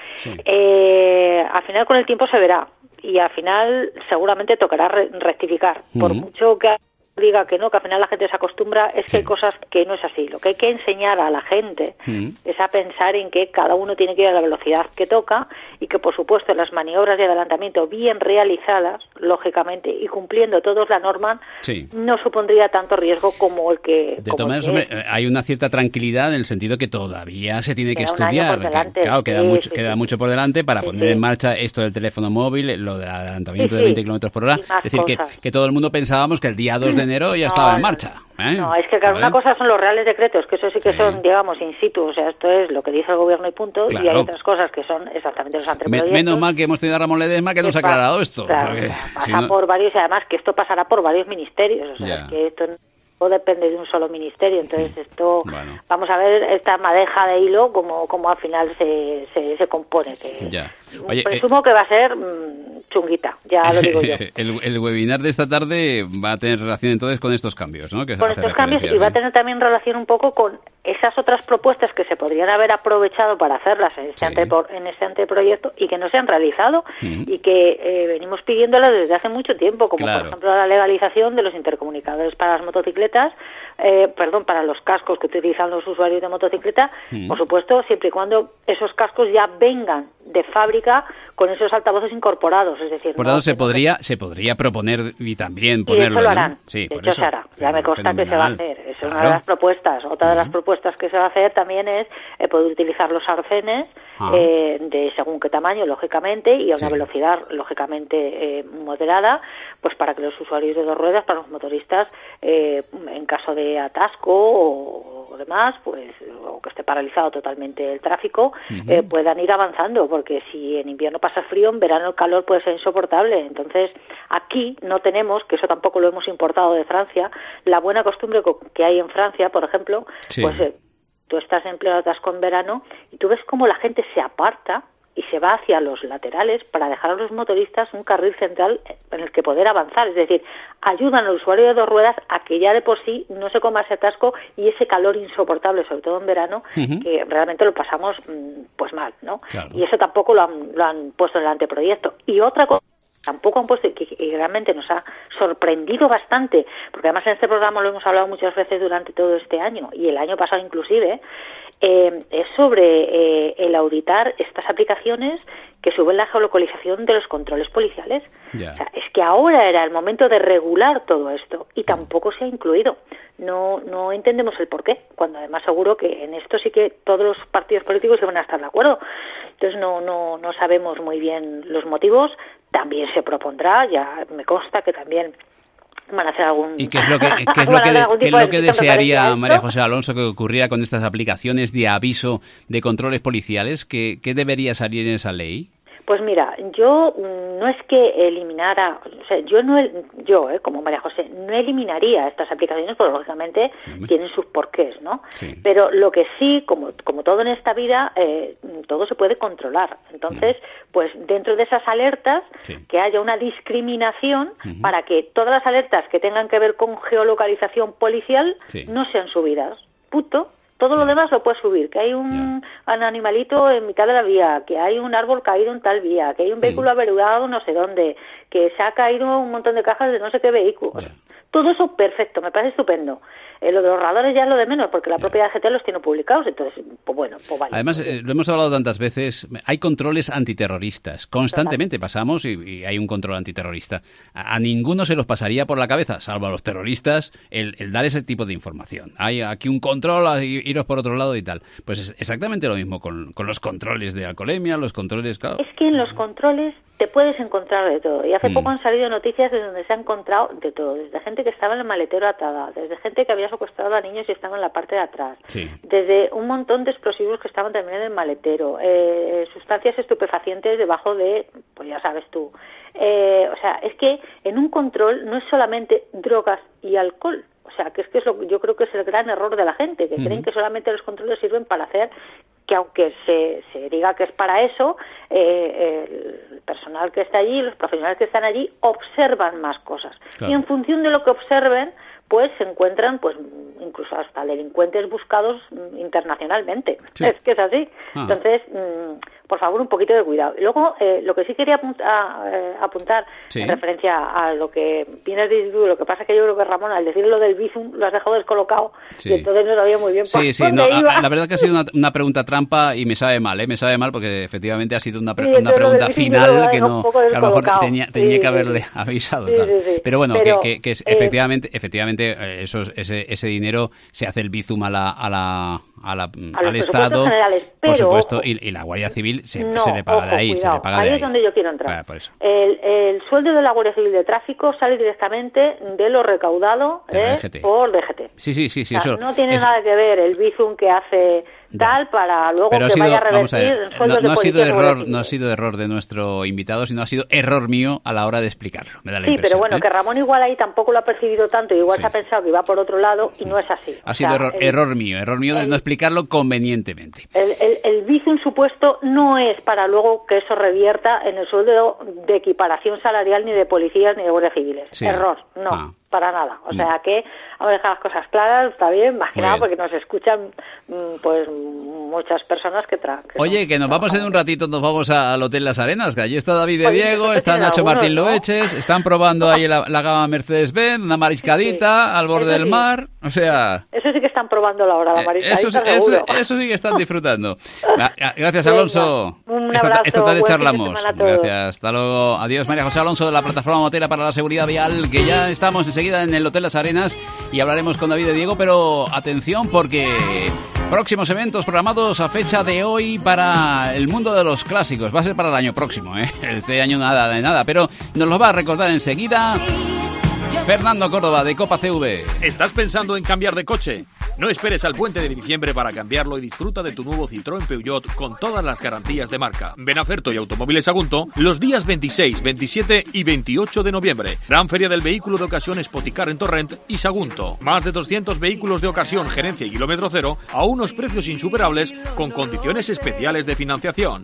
K: Al final, con el tiempo se verá, y al final seguramente tocará rectificar, por mucho que diga que no, que al final la gente se acostumbra, es que hay cosas que no es así. Lo que hay que enseñar a la gente es a pensar en que cada uno tiene que ir a la velocidad que toca y que, por supuesto, las maniobras de adelantamiento bien realizadas, lógicamente, y cumpliendo todos la norma, no supondría tanto riesgo como el que...
A: De todas maneras, hombre, hay una cierta tranquilidad en el sentido que todavía se tiene que estudiar. Claro, queda mucho por delante para poner en marcha esto del teléfono móvil, lo del adelantamiento de 20 kilómetros por hora. Es decir, que todo el mundo pensábamos que el día 2 de enero ya estaba en marcha.
K: No, es que claro, una cosa son los reales decretos, que eso sí que son, digamos, in situ, o sea, esto es lo que dice el gobierno y punto, y hay otras cosas que son exactamente los anteproyectos.
A: Menos mal que hemos tenido a Ramón Ledesma que nos ha aclarado esto.
K: Claro, pasa por varios, y además que esto pasará por varios ministerios, o sea, que esto no depende de un solo ministerio, entonces esto, vamos a ver esta madeja de hilo como al final se compone, que Oye, presumo que va a ser chunguita, ya lo digo yo.
A: El webinar de esta tarde va a tener relación entonces con estos cambios, ¿no?
K: Con estos cambios, y va a tener también relación un poco con esas otras propuestas que se podrían haber aprovechado para hacerlas en este anteproyecto y que no se han realizado y que venimos pidiéndolas desde hace mucho tiempo, como por ejemplo la legalización de los intercomunicadores para las motocicletas, para los cascos que utilizan los usuarios de motocicleta, por supuesto, siempre y cuando esos cascos ya vengan de fábrica con esos altavoces incorporados, es decir...
A: Por tanto, se podría proponer y también ponerlo...
K: Y eso lo harán,
A: ¿no? Sí,
K: de hecho se hará, ya me consta que se va a hacer, es una de las propuestas. Otra de las propuestas que se va a hacer también es poder utilizar los arcenes de según qué tamaño, lógicamente, y a una velocidad, lógicamente, moderada, pues para que los usuarios de dos ruedas, para los motoristas, en caso de atasco o demás, pues o que esté paralizado totalmente el tráfico, puedan ir avanzando, porque si en invierno pasa frío, en verano el calor puede ser insoportable. Entonces, aquí no tenemos, que eso tampoco lo hemos importado de Francia, la buena costumbre que hay en Francia, por ejemplo, pues tú estás en pleno atasco en verano y tú ves cómo la gente se aparta y se va hacia los laterales para dejar a los motoristas un carril central en el que poder avanzar. Es decir, ayudan al usuario de dos ruedas a que ya de por sí no se coma ese atasco y ese calor insoportable, sobre todo en verano, que realmente lo pasamos pues mal, ¿no? Claro. Y eso tampoco lo han puesto en el anteproyecto. Y otra cosa tampoco han puesto, que realmente nos ha sorprendido bastante, porque además en este programa lo hemos hablado muchas veces durante todo este año y el año pasado inclusive, es sobre el auditar estas aplicaciones que suben la geolocalización de los controles policiales. O sea, es que ahora era el momento de regular todo esto y tampoco se ha incluido. No entendemos el porqué, cuando además seguro que en esto sí que todos los partidos políticos van a estar de acuerdo. Entonces no sabemos muy bien los motivos. También se propondrá, ya me consta que también van a hacer algún...
A: ¿Y qué es lo que desearía María José Alonso que ocurriera con estas aplicaciones de aviso de controles policiales? ¿Qué debería salir en esa ley?
K: Pues mira, yo no es que eliminara, o sea, yo como María José, no eliminaría estas aplicaciones porque lógicamente tienen sus porqués, ¿no? Sí. Pero lo que sí, como todo en esta vida, todo se puede controlar. Entonces, pues dentro de esas alertas, que haya una discriminación para que todas las alertas que tengan que ver con geolocalización policial no sean subidas. Punto. Todo lo demás lo puedes subir, que hay un animalito en mitad de la vía, que hay un árbol caído en tal vía, que hay un vehículo averugado no sé dónde, que se ha caído un montón de cajas de no sé qué vehículos. Todo eso perfecto, me parece estupendo. Lo de los radars ya es lo de menos, porque la propia DGT los tiene publicados, entonces, pues bueno, pues vale.
A: Además, lo hemos hablado tantas veces, hay controles antiterroristas. Constantemente pasamos y hay un control antiterrorista. A ninguno se los pasaría por la cabeza, salvo a los terroristas, el dar ese tipo de información. Hay aquí un control, iros por otro lado y tal. Pues es exactamente lo mismo con los controles de alcoholemia, los controles, claro.
K: Es que en los controles te puedes encontrar de todo. Y hace poco han salido noticias de donde se ha encontrado de todo. Desde gente que estaba en el maletero atada, desde gente que había secuestrado a niños y estaba en la parte de atrás, desde un montón de explosivos que estaban también en el maletero, sustancias estupefacientes debajo de, pues ya sabes tú. O sea, es que en un control no es solamente drogas y alcohol. O sea, que yo creo que es el gran error de la gente, que creen que solamente los controles sirven para hacer que, aunque se diga que es para eso, el personal que está allí, los profesionales que están allí, observan más cosas. Claro. Y en función de lo que observen, pues se encuentran, pues incluso hasta delincuentes buscados internacionalmente. Es que es así. Entonces, por favor, un poquito de cuidado. Y luego, lo que sí quería apuntar
A: sí,
K: en referencia a lo que vienes diciendo, lo que pasa es que yo creo que, Ramón, al decir lo del Bizum, lo has dejado descolocado,
A: sí,
K: y entonces no sabía muy bien por dónde iba.
A: La verdad que ha sido una pregunta trampa y me sabe mal, me sabe mal porque efectivamente ha sido una pregunta final que no, que a lo mejor tenía que haberle avisado.
K: Sí.
A: Pero bueno, que efectivamente ese dinero se hace el Bizum al Estado,
K: generales, pero,
A: por supuesto,
K: ojo,
A: y la Guardia Civil se le paga
K: ojo,
A: de ahí,
K: cuidado,
A: se le paga
K: ahí
A: de ahí.
K: es donde yo quiero entrar.
A: Por eso.
K: El sueldo de la Guardia Civil de Tráfico sale directamente de lo recaudado por DGT.
A: Sí,
K: o sea, eso no tiene nada que ver el Bizum que hace para luego
A: pero
K: que vaya a revertir en sueldos de policía.
A: No ha sido error de nuestro invitado, sino ha sido error mío a la hora de explicarlo. Me da la impresión,
K: pero bueno, que Ramón igual ahí tampoco lo ha percibido tanto, igual se ha pensado que iba por otro lado y no es así.
A: Ha sido error mío de no explicarlo convenientemente.
K: El Bizum supuesto no es para luego que eso revierta en el sueldo de equiparación salarial ni de policías ni de guardias civiles. Sí. Error, no. Para nada. O sea que vamos a dejar las cosas claras, está bien, más que nada porque nos escuchan pues muchas personas que
A: Oye, que nos vamos en un ratito, nos vamos al Hotel Las Arenas, que allí está David de Diego, está Nacho Martín Loeches, están probando ahí la gama Mercedes-Benz, una mariscadita al borde del mar, o sea...
K: Eso sí que están probando la hora, la mariscadita, seguro.
A: Eso sí que están disfrutando. Gracias, Alonso.
K: Un abrazo.
A: Esta tarde charlamos. Gracias, hasta luego. Adiós, María José Alonso de la Plataforma Motera para la Seguridad Vial, que ya estamos enseguida en el Hotel Las Arenas y hablaremos con David de Diego, pero atención porque próximos eventos programados a fecha de hoy para el mundo de los clásicos. Va a ser para el año próximo, este año nada de nada, pero nos lo va a recordar enseguida Fernando Córdoba de Copa CV.
J: ¿Estás pensando en cambiar de coche? No esperes al puente de diciembre para cambiarlo y disfruta de tu nuevo Citroën Peugeot con todas las garantías de marca. Ven a Ferto y Automóviles Sagunto los días 26, 27 y 28 de noviembre. Gran Feria del Vehículo de Ocasión Spoticar en Torrent y Sagunto. Más de 200 vehículos de ocasión, gerencia y kilómetro cero a unos precios insuperables con condiciones especiales de financiación.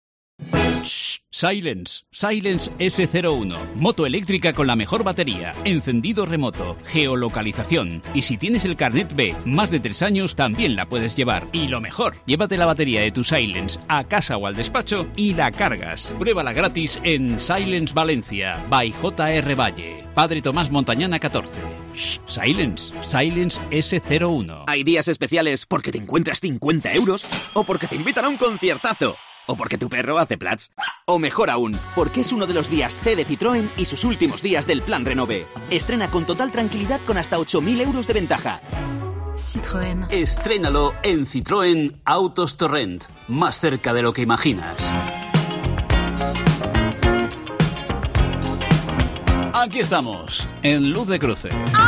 A: Silence S01, moto eléctrica con la mejor batería, encendido remoto, geolocalización, y si tienes el carnet B más de 3 años también la puedes llevar. Y lo mejor, llévate la batería de tu Silence a casa o al despacho y la cargas. Pruébala gratis en Silence Valencia by JR Valle, Padre Tomás Montañana 14. Silence S01.
B: Hay días especiales porque te encuentras 50 euros o porque te invitan a un conciertazo. O porque tu perro hace plats. O mejor aún, porque es uno de los días C de Citroën y sus últimos días del Plan Renove. Estrena con total tranquilidad con hasta 8.000 euros de ventaja.
L: Citroën.
A: Estrénalo en Citroën Autos Torrent. Más cerca de lo que imaginas. Aquí estamos, en Luz de Cruce.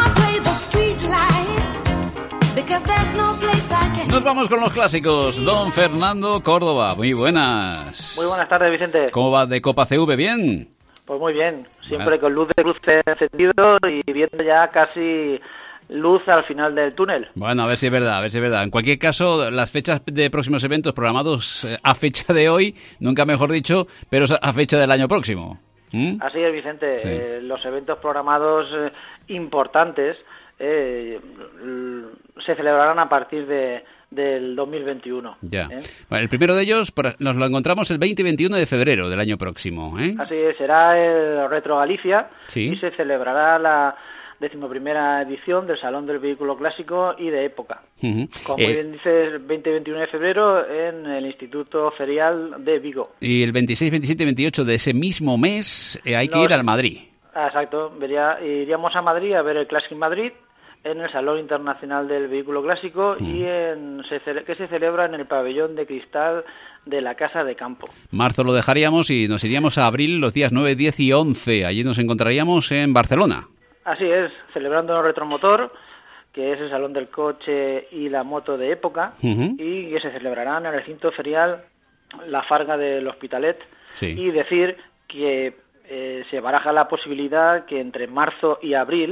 A: Nos vamos con los clásicos. Don Fernando Córdoba, muy buenas.
M: Muy buenas tardes, Vicente.
A: ¿Cómo va de Copa CV? ¿Bien?
M: Pues muy bien, siempre con luz de cruce encendido y viendo ya casi luz al final del túnel.
A: Bueno, a ver si es verdad, En cualquier caso, las fechas de próximos eventos programados a fecha de hoy, nunca mejor dicho, pero a fecha del año próximo.
M: Así es, Vicente.
A: Sí.
M: Los eventos programados importantes se celebrarán a partir del 2021.
A: Ya. Bueno, el primero de ellos nos lo encontramos el 20 y 21 de febrero del año próximo.
M: Así es, será el Retro Galicia y se celebrará la 11ª edición del Salón del Vehículo Clásico y de Época. Como bien dices, el 20 y 21 de febrero en el Instituto Ferial de Vigo.
A: Y el 26, 27 y 28 de ese mismo mes hay que ir al Madrid.
M: Exacto, iríamos a Madrid a ver el Classic Madrid en el Salón Internacional del Vehículo Clásico y que se celebra en el pabellón de cristal de la Casa de Campo.
A: Marzo lo dejaríamos y nos iríamos a abril los días 9, 10 y 11. Allí nos encontraríamos en Barcelona.
M: Así es, celebrando el Retromotor, que es el Salón del Coche y la Moto de Época, y que se celebrará en el recinto ferial La Farga del Hospitalet. Y decir que se baraja la posibilidad que entre marzo y abril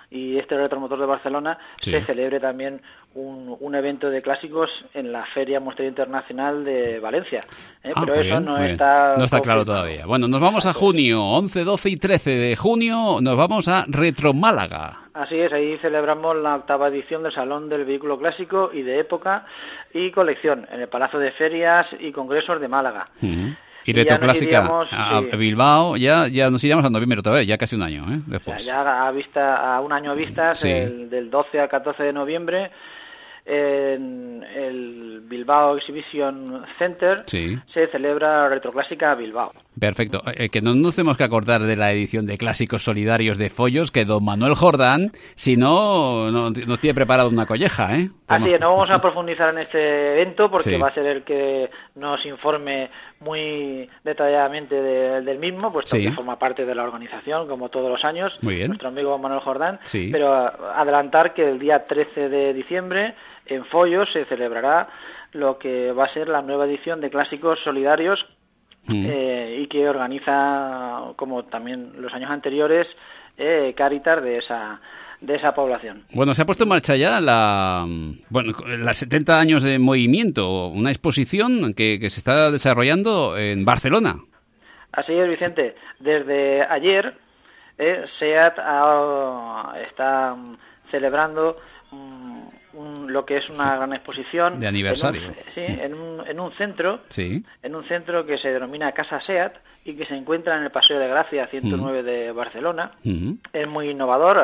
M: y este Retromotor de Barcelona se celebre también un evento de clásicos en la Feria Muestrería Internacional de Valencia. Pero eso
A: bien,
M: no está
A: claro todavía. Bueno, nos vamos a junio, 11, 12 y 13 de junio, nos vamos a Retro Málaga.
M: Así es, ahí celebramos la 8ª edición del Salón del Vehículo Clásico y de Época y Colección en el Palacio de Ferias y Congresos de Málaga.
A: Y Retroclásica a Bilbao, ya nos iríamos a noviembre otra vez, ya casi un año después.
M: O sea, ya a un año a vistas, del 12 al 14 de noviembre, en el Bilbao Exhibition Center se celebra Retroclásica Bilbao.
A: Perfecto. Que no nos tenemos que acordar de la edición de Clásicos Solidarios de Follos, que don Manuel Jordán, si no nos tiene preparado una colleja,
M: Así es, no vamos a profundizar en este evento porque va a ser el que nos informe muy detalladamente del mismo, puesto que forma parte de la organización, como todos los años, nuestro amigo Manuel Jordán, pero adelantar que el día 13 de diciembre en Follos se celebrará lo que va a ser la nueva edición de Clásicos Solidarios y que organiza, como también los años anteriores, Cáritas de esa población.
A: Bueno, se ha puesto en marcha ya las 70 años de movimiento, una exposición que se está desarrollando en Barcelona.
M: Así es, Vicente. Desde ayer, SEAT está celebrando lo que es una gran exposición
A: de aniversario
M: en un centro que se denomina Casa SEAT y que se encuentra en el Paseo de Gracia 109 de Barcelona. Es muy innovador.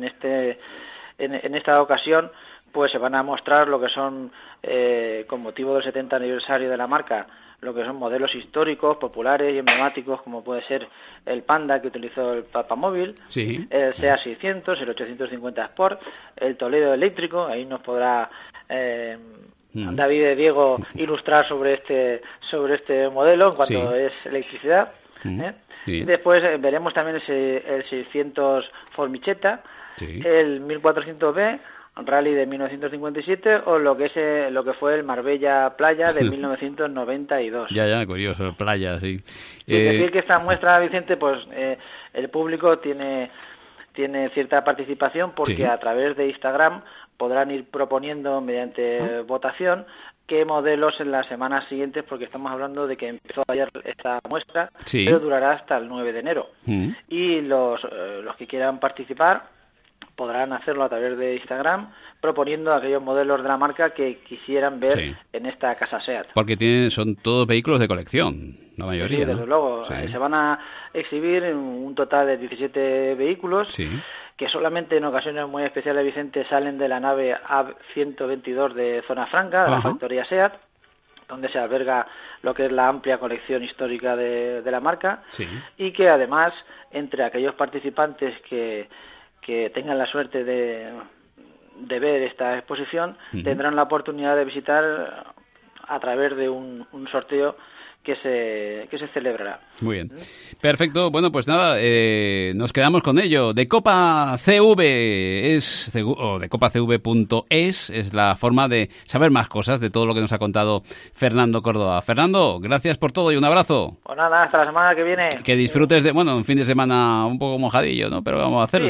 M: En esta ocasión pues se van a mostrar lo que son con motivo del 70 aniversario de la marca, lo que son modelos históricos, populares y emblemáticos, como puede ser el Panda que utilizó el Papamóvil, el SEAT 600, el 850 Sport, el Toledo eléctrico. Ahí nos podrá David y Diego ilustrar sobre este modelo en cuanto es electricidad. Y después veremos también el 600 Formichetta, el 1400B Rally de 1957 o lo que fue el Marbella Playa de 1992.
A: Ya, curioso, Playa, sí.
M: Y decir que esta muestra, Vicente, pues el público tiene cierta participación porque a través de Instagram podrán ir proponiendo mediante votación qué modelos en las semanas siguientes, porque estamos hablando de que empezó ayer esta muestra, pero durará hasta el 9 de enero. Y los que quieran participar podrán hacerlo a través de Instagram, proponiendo aquellos modelos de la marca que quisieran ver en esta Casa SEAT.
A: Porque son todos vehículos de colección, la mayoría.
M: Sí, desde luego. Se van a exhibir un total de 17 vehículos, que solamente en ocasiones muy especiales, Vicente, salen de la nave AB122 de Zona Franca, de la factoría SEAT, donde se alberga lo que es la amplia colección histórica de la marca, y que además, entre aquellos participantes que tengan la suerte de ver esta exposición, tendrán la oportunidad de visitar a través de un sorteo que se celebrará.
A: Muy bien. Perfecto. Bueno, pues nada, nos quedamos con ello. De Copa CV o de copacv.es es la forma de saber más cosas de todo lo que nos ha contado Fernando Córdoba. Fernando, gracias por todo y un abrazo.
M: Pues nada, hasta la semana que viene.
A: Que disfrutes de, un fin de semana un poco mojadillo, ¿no? Pero vamos a hacerlo.
M: Sí,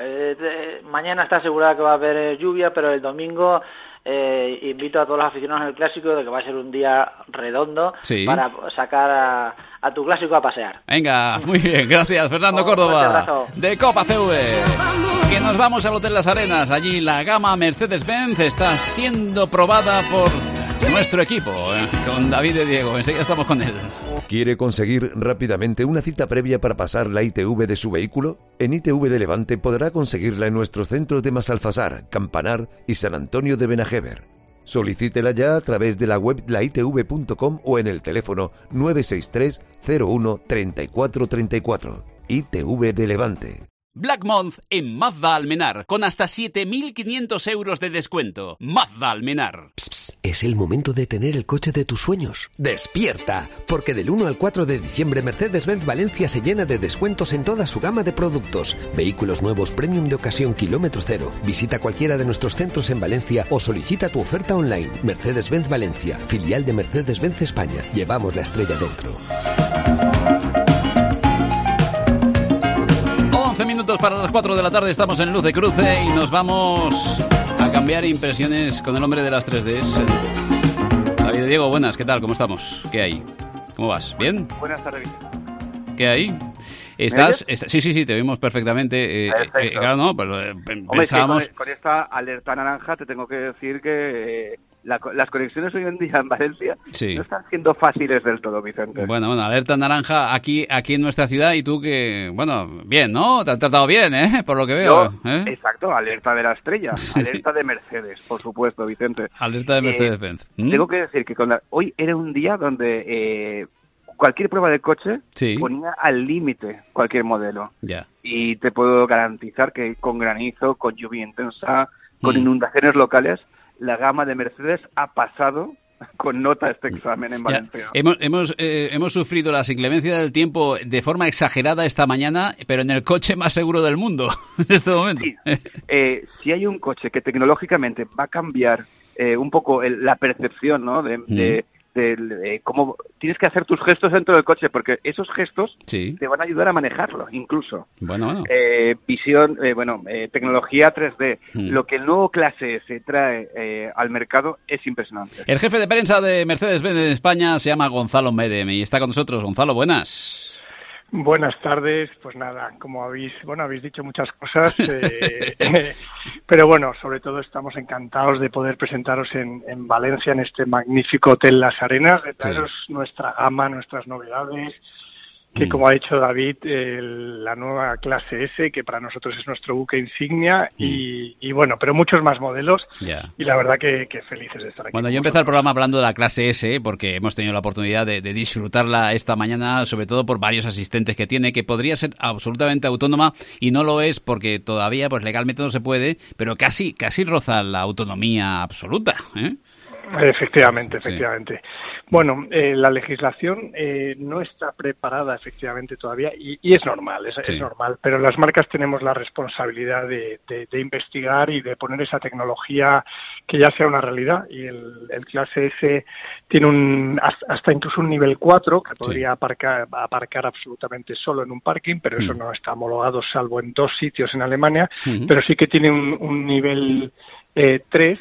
M: mañana está asegurada que va a haber lluvia, pero el domingo invito a todos los aficionados al clásico de que va a ser un día redondo para sacar a tu clásico a pasear.
A: Venga, muy bien, gracias Fernando Córdoba de Copa CV. Que nos vamos al Hotel Las Arenas. Allí la gama Mercedes-Benz está siendo probada por nuestro equipo, con David y Diego. Enseguida estamos con él.
N: ¿Quiere conseguir rápidamente una cita previa para pasar la ITV de su vehículo? En ITV de Levante podrá conseguirla en nuestros centros de Masalfasar, Campanar y San Antonio de Benajever. Solicítela ya a través de la web laitv.com o en el teléfono 963 01 34 34. ITV de Levante.
A: Black Month en Mazda Almenar, con hasta 7.500 euros de descuento. Mazda Almenar.
F: Es el momento de tener el coche de tus sueños. ¡Despierta! Porque del 1 al 4 de diciembre Mercedes-Benz Valencia se llena de descuentos en toda su gama de productos. Vehículos nuevos premium de ocasión kilómetro cero. Visita cualquiera de nuestros centros en Valencia o solicita tu oferta online. Mercedes-Benz Valencia, filial de Mercedes-Benz España. Llevamos la estrella dentro.
A: minutos para las 4 de la tarde, estamos en Luz de Cruce y nos vamos a cambiar impresiones con el hombre de las 3Ds. David Diego, buenas, ¿qué tal? ¿Cómo estamos? ¿Qué hay? ¿Cómo vas? ¿Bien?
O: Buenas tardes.
A: ¿Qué hay? Sí, te oímos perfectamente. Claro, no, pero pensábamos...
O: Con esta alerta naranja te tengo que decir que las conexiones hoy en día en Valencia no están siendo fáciles del todo, Vicente.
A: Bueno, alerta naranja aquí en nuestra ciudad y tú que, bueno, bien, ¿no? Te han tratado bien, por lo que veo.
O: Exacto, alerta de la estrella, alerta de Mercedes, por supuesto, Vicente.
A: Alerta de Mercedes-Benz.
O: Tengo que decir que hoy era un día donde... cualquier prueba de coche ponía al límite cualquier modelo.
A: Ya.
O: Y te puedo garantizar que con granizo, con lluvia intensa, con inundaciones locales, la gama de Mercedes ha pasado con nota este examen en Valencia.
A: Hemos sufrido las inclemencias del tiempo de forma exagerada esta mañana, pero en el coche más seguro del mundo en este momento.
O: Sí. Si hay un coche que tecnológicamente va a cambiar un poco la percepción, ¿no? de cómo tienes que hacer tus gestos dentro del coche, porque esos gestos te van a ayudar a manejarlo, incluso.
A: Bueno.
O: Visión, tecnología 3D. Lo que el nuevo Clase S trae al mercado es impresionante.
A: El jefe de prensa de Mercedes-Benz en España se llama Gonzalo Medem y está con nosotros. Gonzalo, buenas.
P: Buenas tardes, pues nada, como habéis dicho muchas cosas, pero bueno, sobre todo estamos encantados de poder presentaros en Valencia, en este magnífico Hotel Las Arenas, de traeros nuestra gama, nuestras novedades, que como ha dicho David, la nueva Clase S, que para nosotros es nuestro buque insignia, y bueno, pero muchos más modelos, y la verdad que felices de estar aquí.
A: Bueno, yo empecé el programa hablando de la Clase S, porque hemos tenido la oportunidad de disfrutarla esta mañana, sobre todo por varios asistentes que tiene, que podría ser absolutamente autónoma, y no lo es porque todavía pues legalmente no se puede, pero casi roza la autonomía absoluta,
P: Efectivamente. Bueno, la legislación no está preparada efectivamente todavía y es normal, es normal, pero las marcas tenemos la responsabilidad de investigar y de poner esa tecnología que ya sea una realidad, y el Clase S tiene hasta incluso un nivel 4 que podría aparcar absolutamente solo en un parking, pero eso no está homologado salvo en 2 sitios en Alemania, pero sí que tiene un nivel 3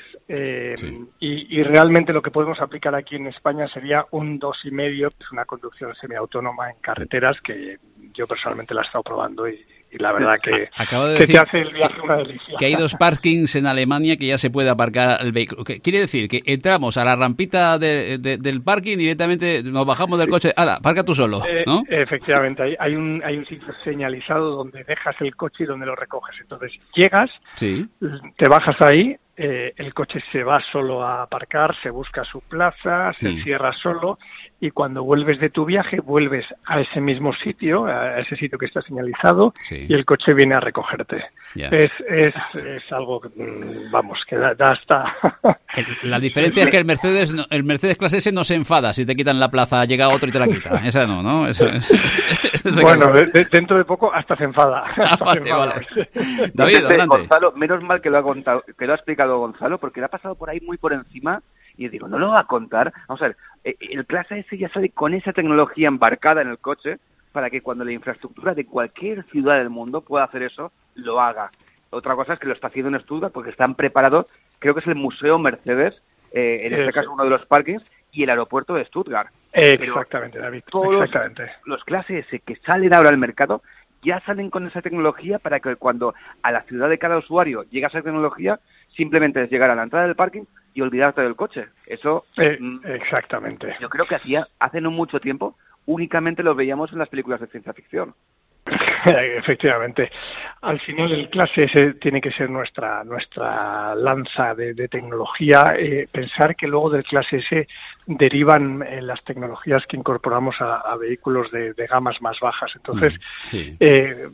P: y realmente lo que podemos aplicar aquí en España sería un 2,5, que es una conducción semiautónoma en carreteras que yo personalmente la he estado probando y la verdad que te hace el viaje una delicia.
A: Que hay 2 parkings en Alemania que ya se puede aparcar el vehículo. Quiere decir que entramos a la rampita del parking, directamente nos bajamos del coche, aparca tú solo, ¿no?
P: Efectivamente, hay un sitio señalizado donde dejas el coche y donde lo recoges. Entonces llegas, te bajas ahí, el coche se va solo a aparcar, se busca su plaza, se cierra solo, y cuando vuelves de tu viaje, vuelves a ese mismo sitio, a ese sitio que está señalizado, y el coche viene a recogerte. Es algo, que da hasta...
A: La diferencia es que el Mercedes Clase S no se enfada si te quitan la plaza, llega otro y te la quita. Esa no.
P: Bueno, dentro de poco hasta se enfada.
A: Vale. David, adelante.
O: Gonzalo, menos mal que lo ha explicado Gonzalo, porque le ha pasado por ahí muy por encima, y digo, no lo va a contar. Vamos a ver, el Clase S ya sale con esa tecnología embarcada en el coche para que cuando la infraestructura de cualquier ciudad del mundo pueda hacer eso, lo haga. Otra cosa es que lo está haciendo en Stuttgart porque están preparados, creo que es el Museo Mercedes, en este caso uno de los parkings, y el aeropuerto de Stuttgart.
P: Exactamente, David. Exactamente.
O: Los Clase S que salen ahora al mercado ya salen con esa tecnología para que cuando a la ciudad de cada usuario llega esa tecnología, simplemente es llegar a la entrada del parking y olvidarte del coche. Eso
P: exactamente.
O: Yo creo que hace no mucho tiempo únicamente lo veíamos en las películas de ciencia ficción.
P: Efectivamente. Al final el Clase S tiene que ser nuestra lanza de tecnología. Pensar que luego del Clase S derivan las tecnologías que incorporamos a vehículos de gamas más bajas. Entonces, es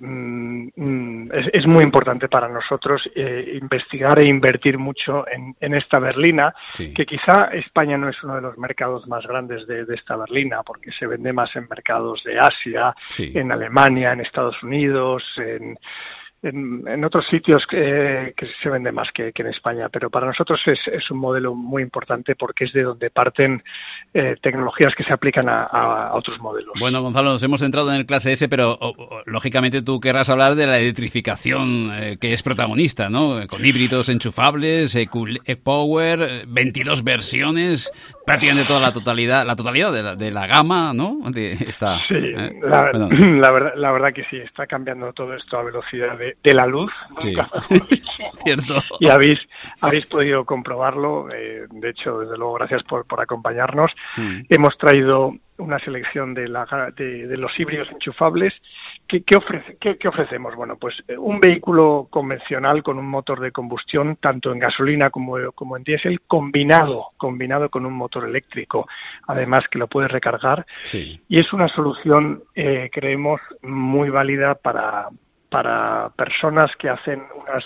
P: muy importante para nosotros investigar e invertir mucho en esta berlina, que quizá España no es uno de los mercados más grandes de esta berlina, porque se vende más en mercados de Asia, en Alemania, en Estados Unidos, en otros sitios que se vende más que en España, pero para nosotros es un modelo muy importante porque es de donde parten tecnologías que se aplican a otros modelos.
A: Bueno, Gonzalo, nos hemos centrado en el Clase S, pero lógicamente tú querrás hablar de la electrificación que es protagonista, ¿no? Con híbridos enchufables, e-Power, 22 versiones, prácticamente toda la totalidad de la gama, ¿no?
P: Sí, la verdad que sí, está cambiando todo esto a velocidad de la luz.
A: Sí, cierto.
P: Y habéis podido comprobarlo. De hecho, desde luego, gracias por acompañarnos. Hemos traído una selección de los híbridos enchufables. ¿Qué ofrecemos? Bueno, pues un vehículo convencional con un motor de combustión, tanto en gasolina como en diésel, combinado con un motor eléctrico, además que lo puedes recargar.
A: Sí.
P: Y es una solución, creemos, muy válida para personas que hacen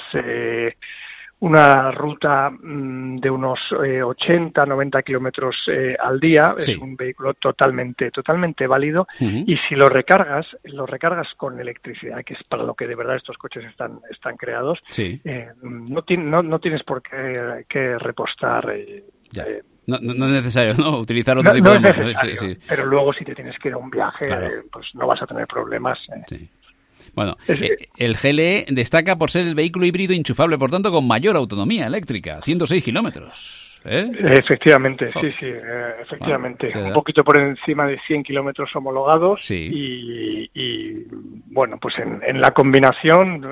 P: una ruta de unos 80, 90 kilómetros al día. Sí. Es un vehículo totalmente tienes y si lo recargas con electricidad, que es para lo que de verdad estos coches están creados.
A: Sí.
P: No tienes por qué repostar.
A: No es necesario, ¿no? Utilizar otro tipo de motor. Sí.
P: Pero luego si te tienes que ir a un viaje, pues no vas a tener problemas.
A: Sí. Bueno, el GLE destaca por ser el vehículo híbrido enchufable, por tanto, con mayor autonomía eléctrica, 106 kilómetros.
P: Efectivamente, sí, efectivamente. Bueno, un poquito por encima de 100 kilómetros homologados.
A: Sí.
P: Y bueno, pues en la combinación,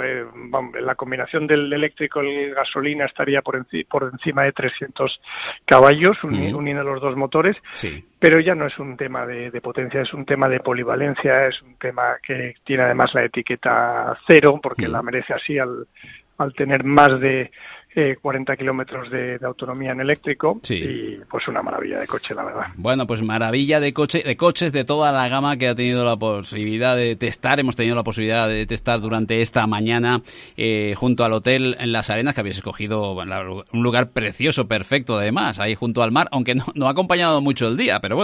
P: del eléctrico y el gasolina estaría por encima de 300 caballos, uniendo los dos motores.
A: Sí.
P: Pero ya no es un tema de potencia, es un tema de polivalencia, es un tema que tiene además la etiqueta 0, porque la merece así al tener más de 40 kilómetros de autonomía en eléctrico.
A: Sí.
P: Y pues una maravilla de coche, la verdad.
A: Bueno, pues maravilla de coches de toda la gama que ha tenido la posibilidad de testar. Hemos tenido la posibilidad de testar durante esta mañana junto al hotel en Las Arenas, que habéis escogido un lugar precioso, perfecto además, ahí junto al mar, aunque no ha acompañado mucho el día, pero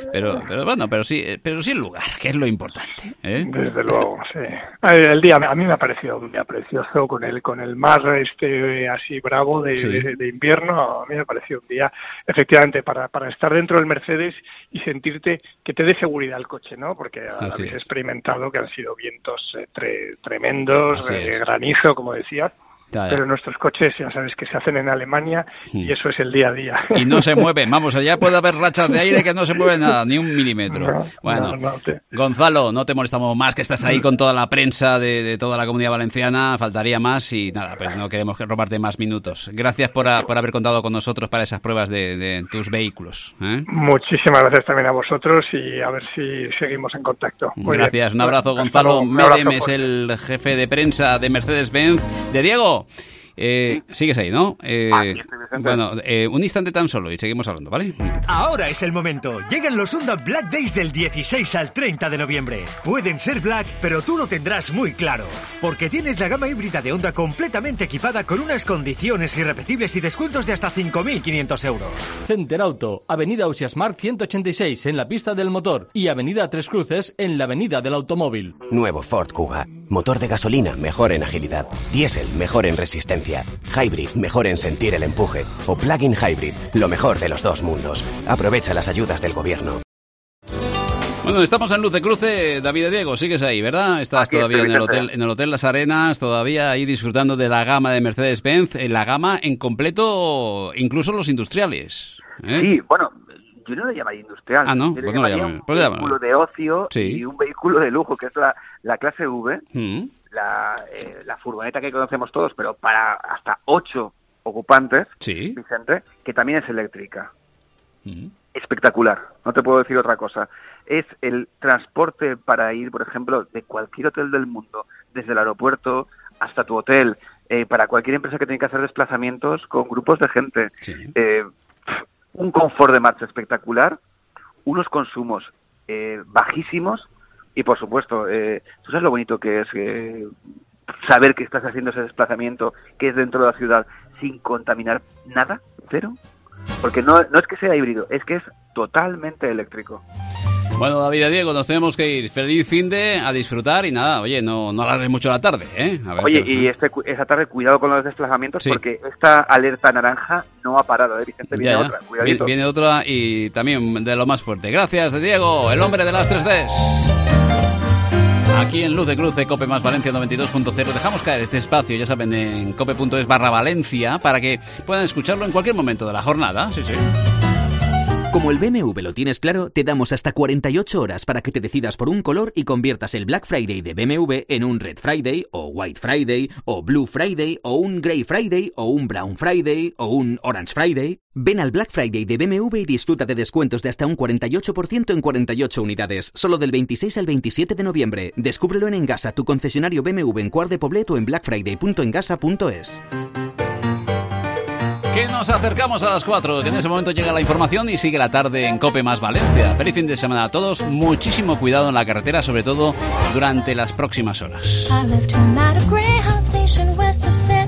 A: sí el lugar, que es lo importante.
P: Desde luego, sí. El día a mí me ha parecido un día precioso con el mar así bravo de invierno. A mí me pareció un día efectivamente para estar dentro del Mercedes y sentirte que te dé seguridad el coche, ¿no? Porque habéis experimentado que han sido vientos tremendos, granizo, como decías. Pero nuestros coches, ya sabes, que se hacen en Alemania y eso es el día a día.
A: Y no se mueven, vamos, allá puede haber rachas de aire que no se mueve nada, ni un milímetro. Gonzalo, no te molestamos más, que estás ahí con toda la prensa de toda la Comunidad Valenciana, faltaría más y nada, pues no queremos robarte más minutos. Gracias por haber contado con nosotros para esas pruebas de tus vehículos.
P: Muchísimas gracias también a vosotros y a ver si seguimos en contacto. Muy
A: gracias,
P: bien.
A: Un abrazo, Gonzalo Medem es el jefe de prensa de Mercedes-Benz. De Diego. Sigues ahí, ¿no? Bueno, un instante tan solo y seguimos hablando, ¿vale?
Q: Ahora es el momento. Llegan los Honda Black Days del 16 al 30 de noviembre. Pueden ser black, pero tú lo tendrás muy claro. Porque tienes la gama híbrida de Honda completamente equipada con unas condiciones irrepetibles y descuentos de hasta 5.500 euros.
R: Center Auto, Avenida Ausiasmark 186 en la pista del motor y Avenida Tres Cruces en la Avenida del Automóvil.
C: Nuevo Ford Kuga. Motor de gasolina mejor en agilidad. Diésel mejor en resistencia. Hybrid mejor en sentir el empuje. O plug-in hybrid, lo mejor de los dos mundos. Aprovecha las ayudas del gobierno.
A: Bueno, estamos en Luz de Cruce. David Diego, sigues ahí, ¿verdad? Estás todavía en el hotel Las Arenas, todavía ahí disfrutando de la gama de Mercedes-Benz, la gama en completo, incluso los industriales.
O: Sí, bueno, yo no lo llamaría industrial.
A: ¿No?
O: Yo lo llamaría un vehículo de ocio y un vehículo de lujo, que es la clase V, la furgoneta que conocemos todos, pero para hasta 8 ocupantes, Vicente, que también es eléctrica. Espectacular, no te puedo decir otra cosa. Es el transporte para ir, por ejemplo, de cualquier hotel del mundo, desde el aeropuerto hasta tu hotel, para cualquier empresa que tiene que hacer desplazamientos con grupos de gente. Un confort de marcha espectacular, unos consumos bajísimos y, por supuesto, ¿tú sabes lo bonito que es saber que estás haciendo ese desplazamiento, que es dentro de la ciudad, sin contaminar nada? Cero. Porque no es que sea híbrido, es que es totalmente eléctrico.
A: Bueno, David y Diego, nos tenemos que ir. Feliz finde, a disfrutar y nada, oye, no alargues mucho la tarde, ¿eh? A ver,
O: oye, y esa tarde cuidado con los desplazamientos, sí, porque esta alerta naranja no ha parado, Vicente, viene otra, cuidadito.
A: Viene otra y también de lo más fuerte. Gracias, Diego, el hombre de las 3Ds. Aquí en Luz de Cruce, Cope más Valencia 92.0, dejamos caer este espacio, ya saben, en cope.es/Valencia, para que puedan escucharlo en cualquier momento de la jornada. Sí, sí.
B: Como el BMW lo tienes claro, te damos hasta 48 horas para que te decidas por un color y conviertas el Black Friday de BMW en un Red Friday, o White Friday, o Blue Friday, o un Grey Friday, o un Brown Friday, o un Orange Friday. Ven al Black Friday de BMW y disfruta de descuentos de hasta un 48% en 48 unidades, solo del 26 al 27 de noviembre. Descúbrelo en Engasa, tu concesionario BMW en Quart de Poblet o en blackfriday.engasa.es.
A: Que nos acercamos a las 4, que en ese momento llega la información y sigue la tarde en Cope más Valencia. Feliz fin de semana a todos, muchísimo cuidado en la carretera, sobre todo durante las próximas horas.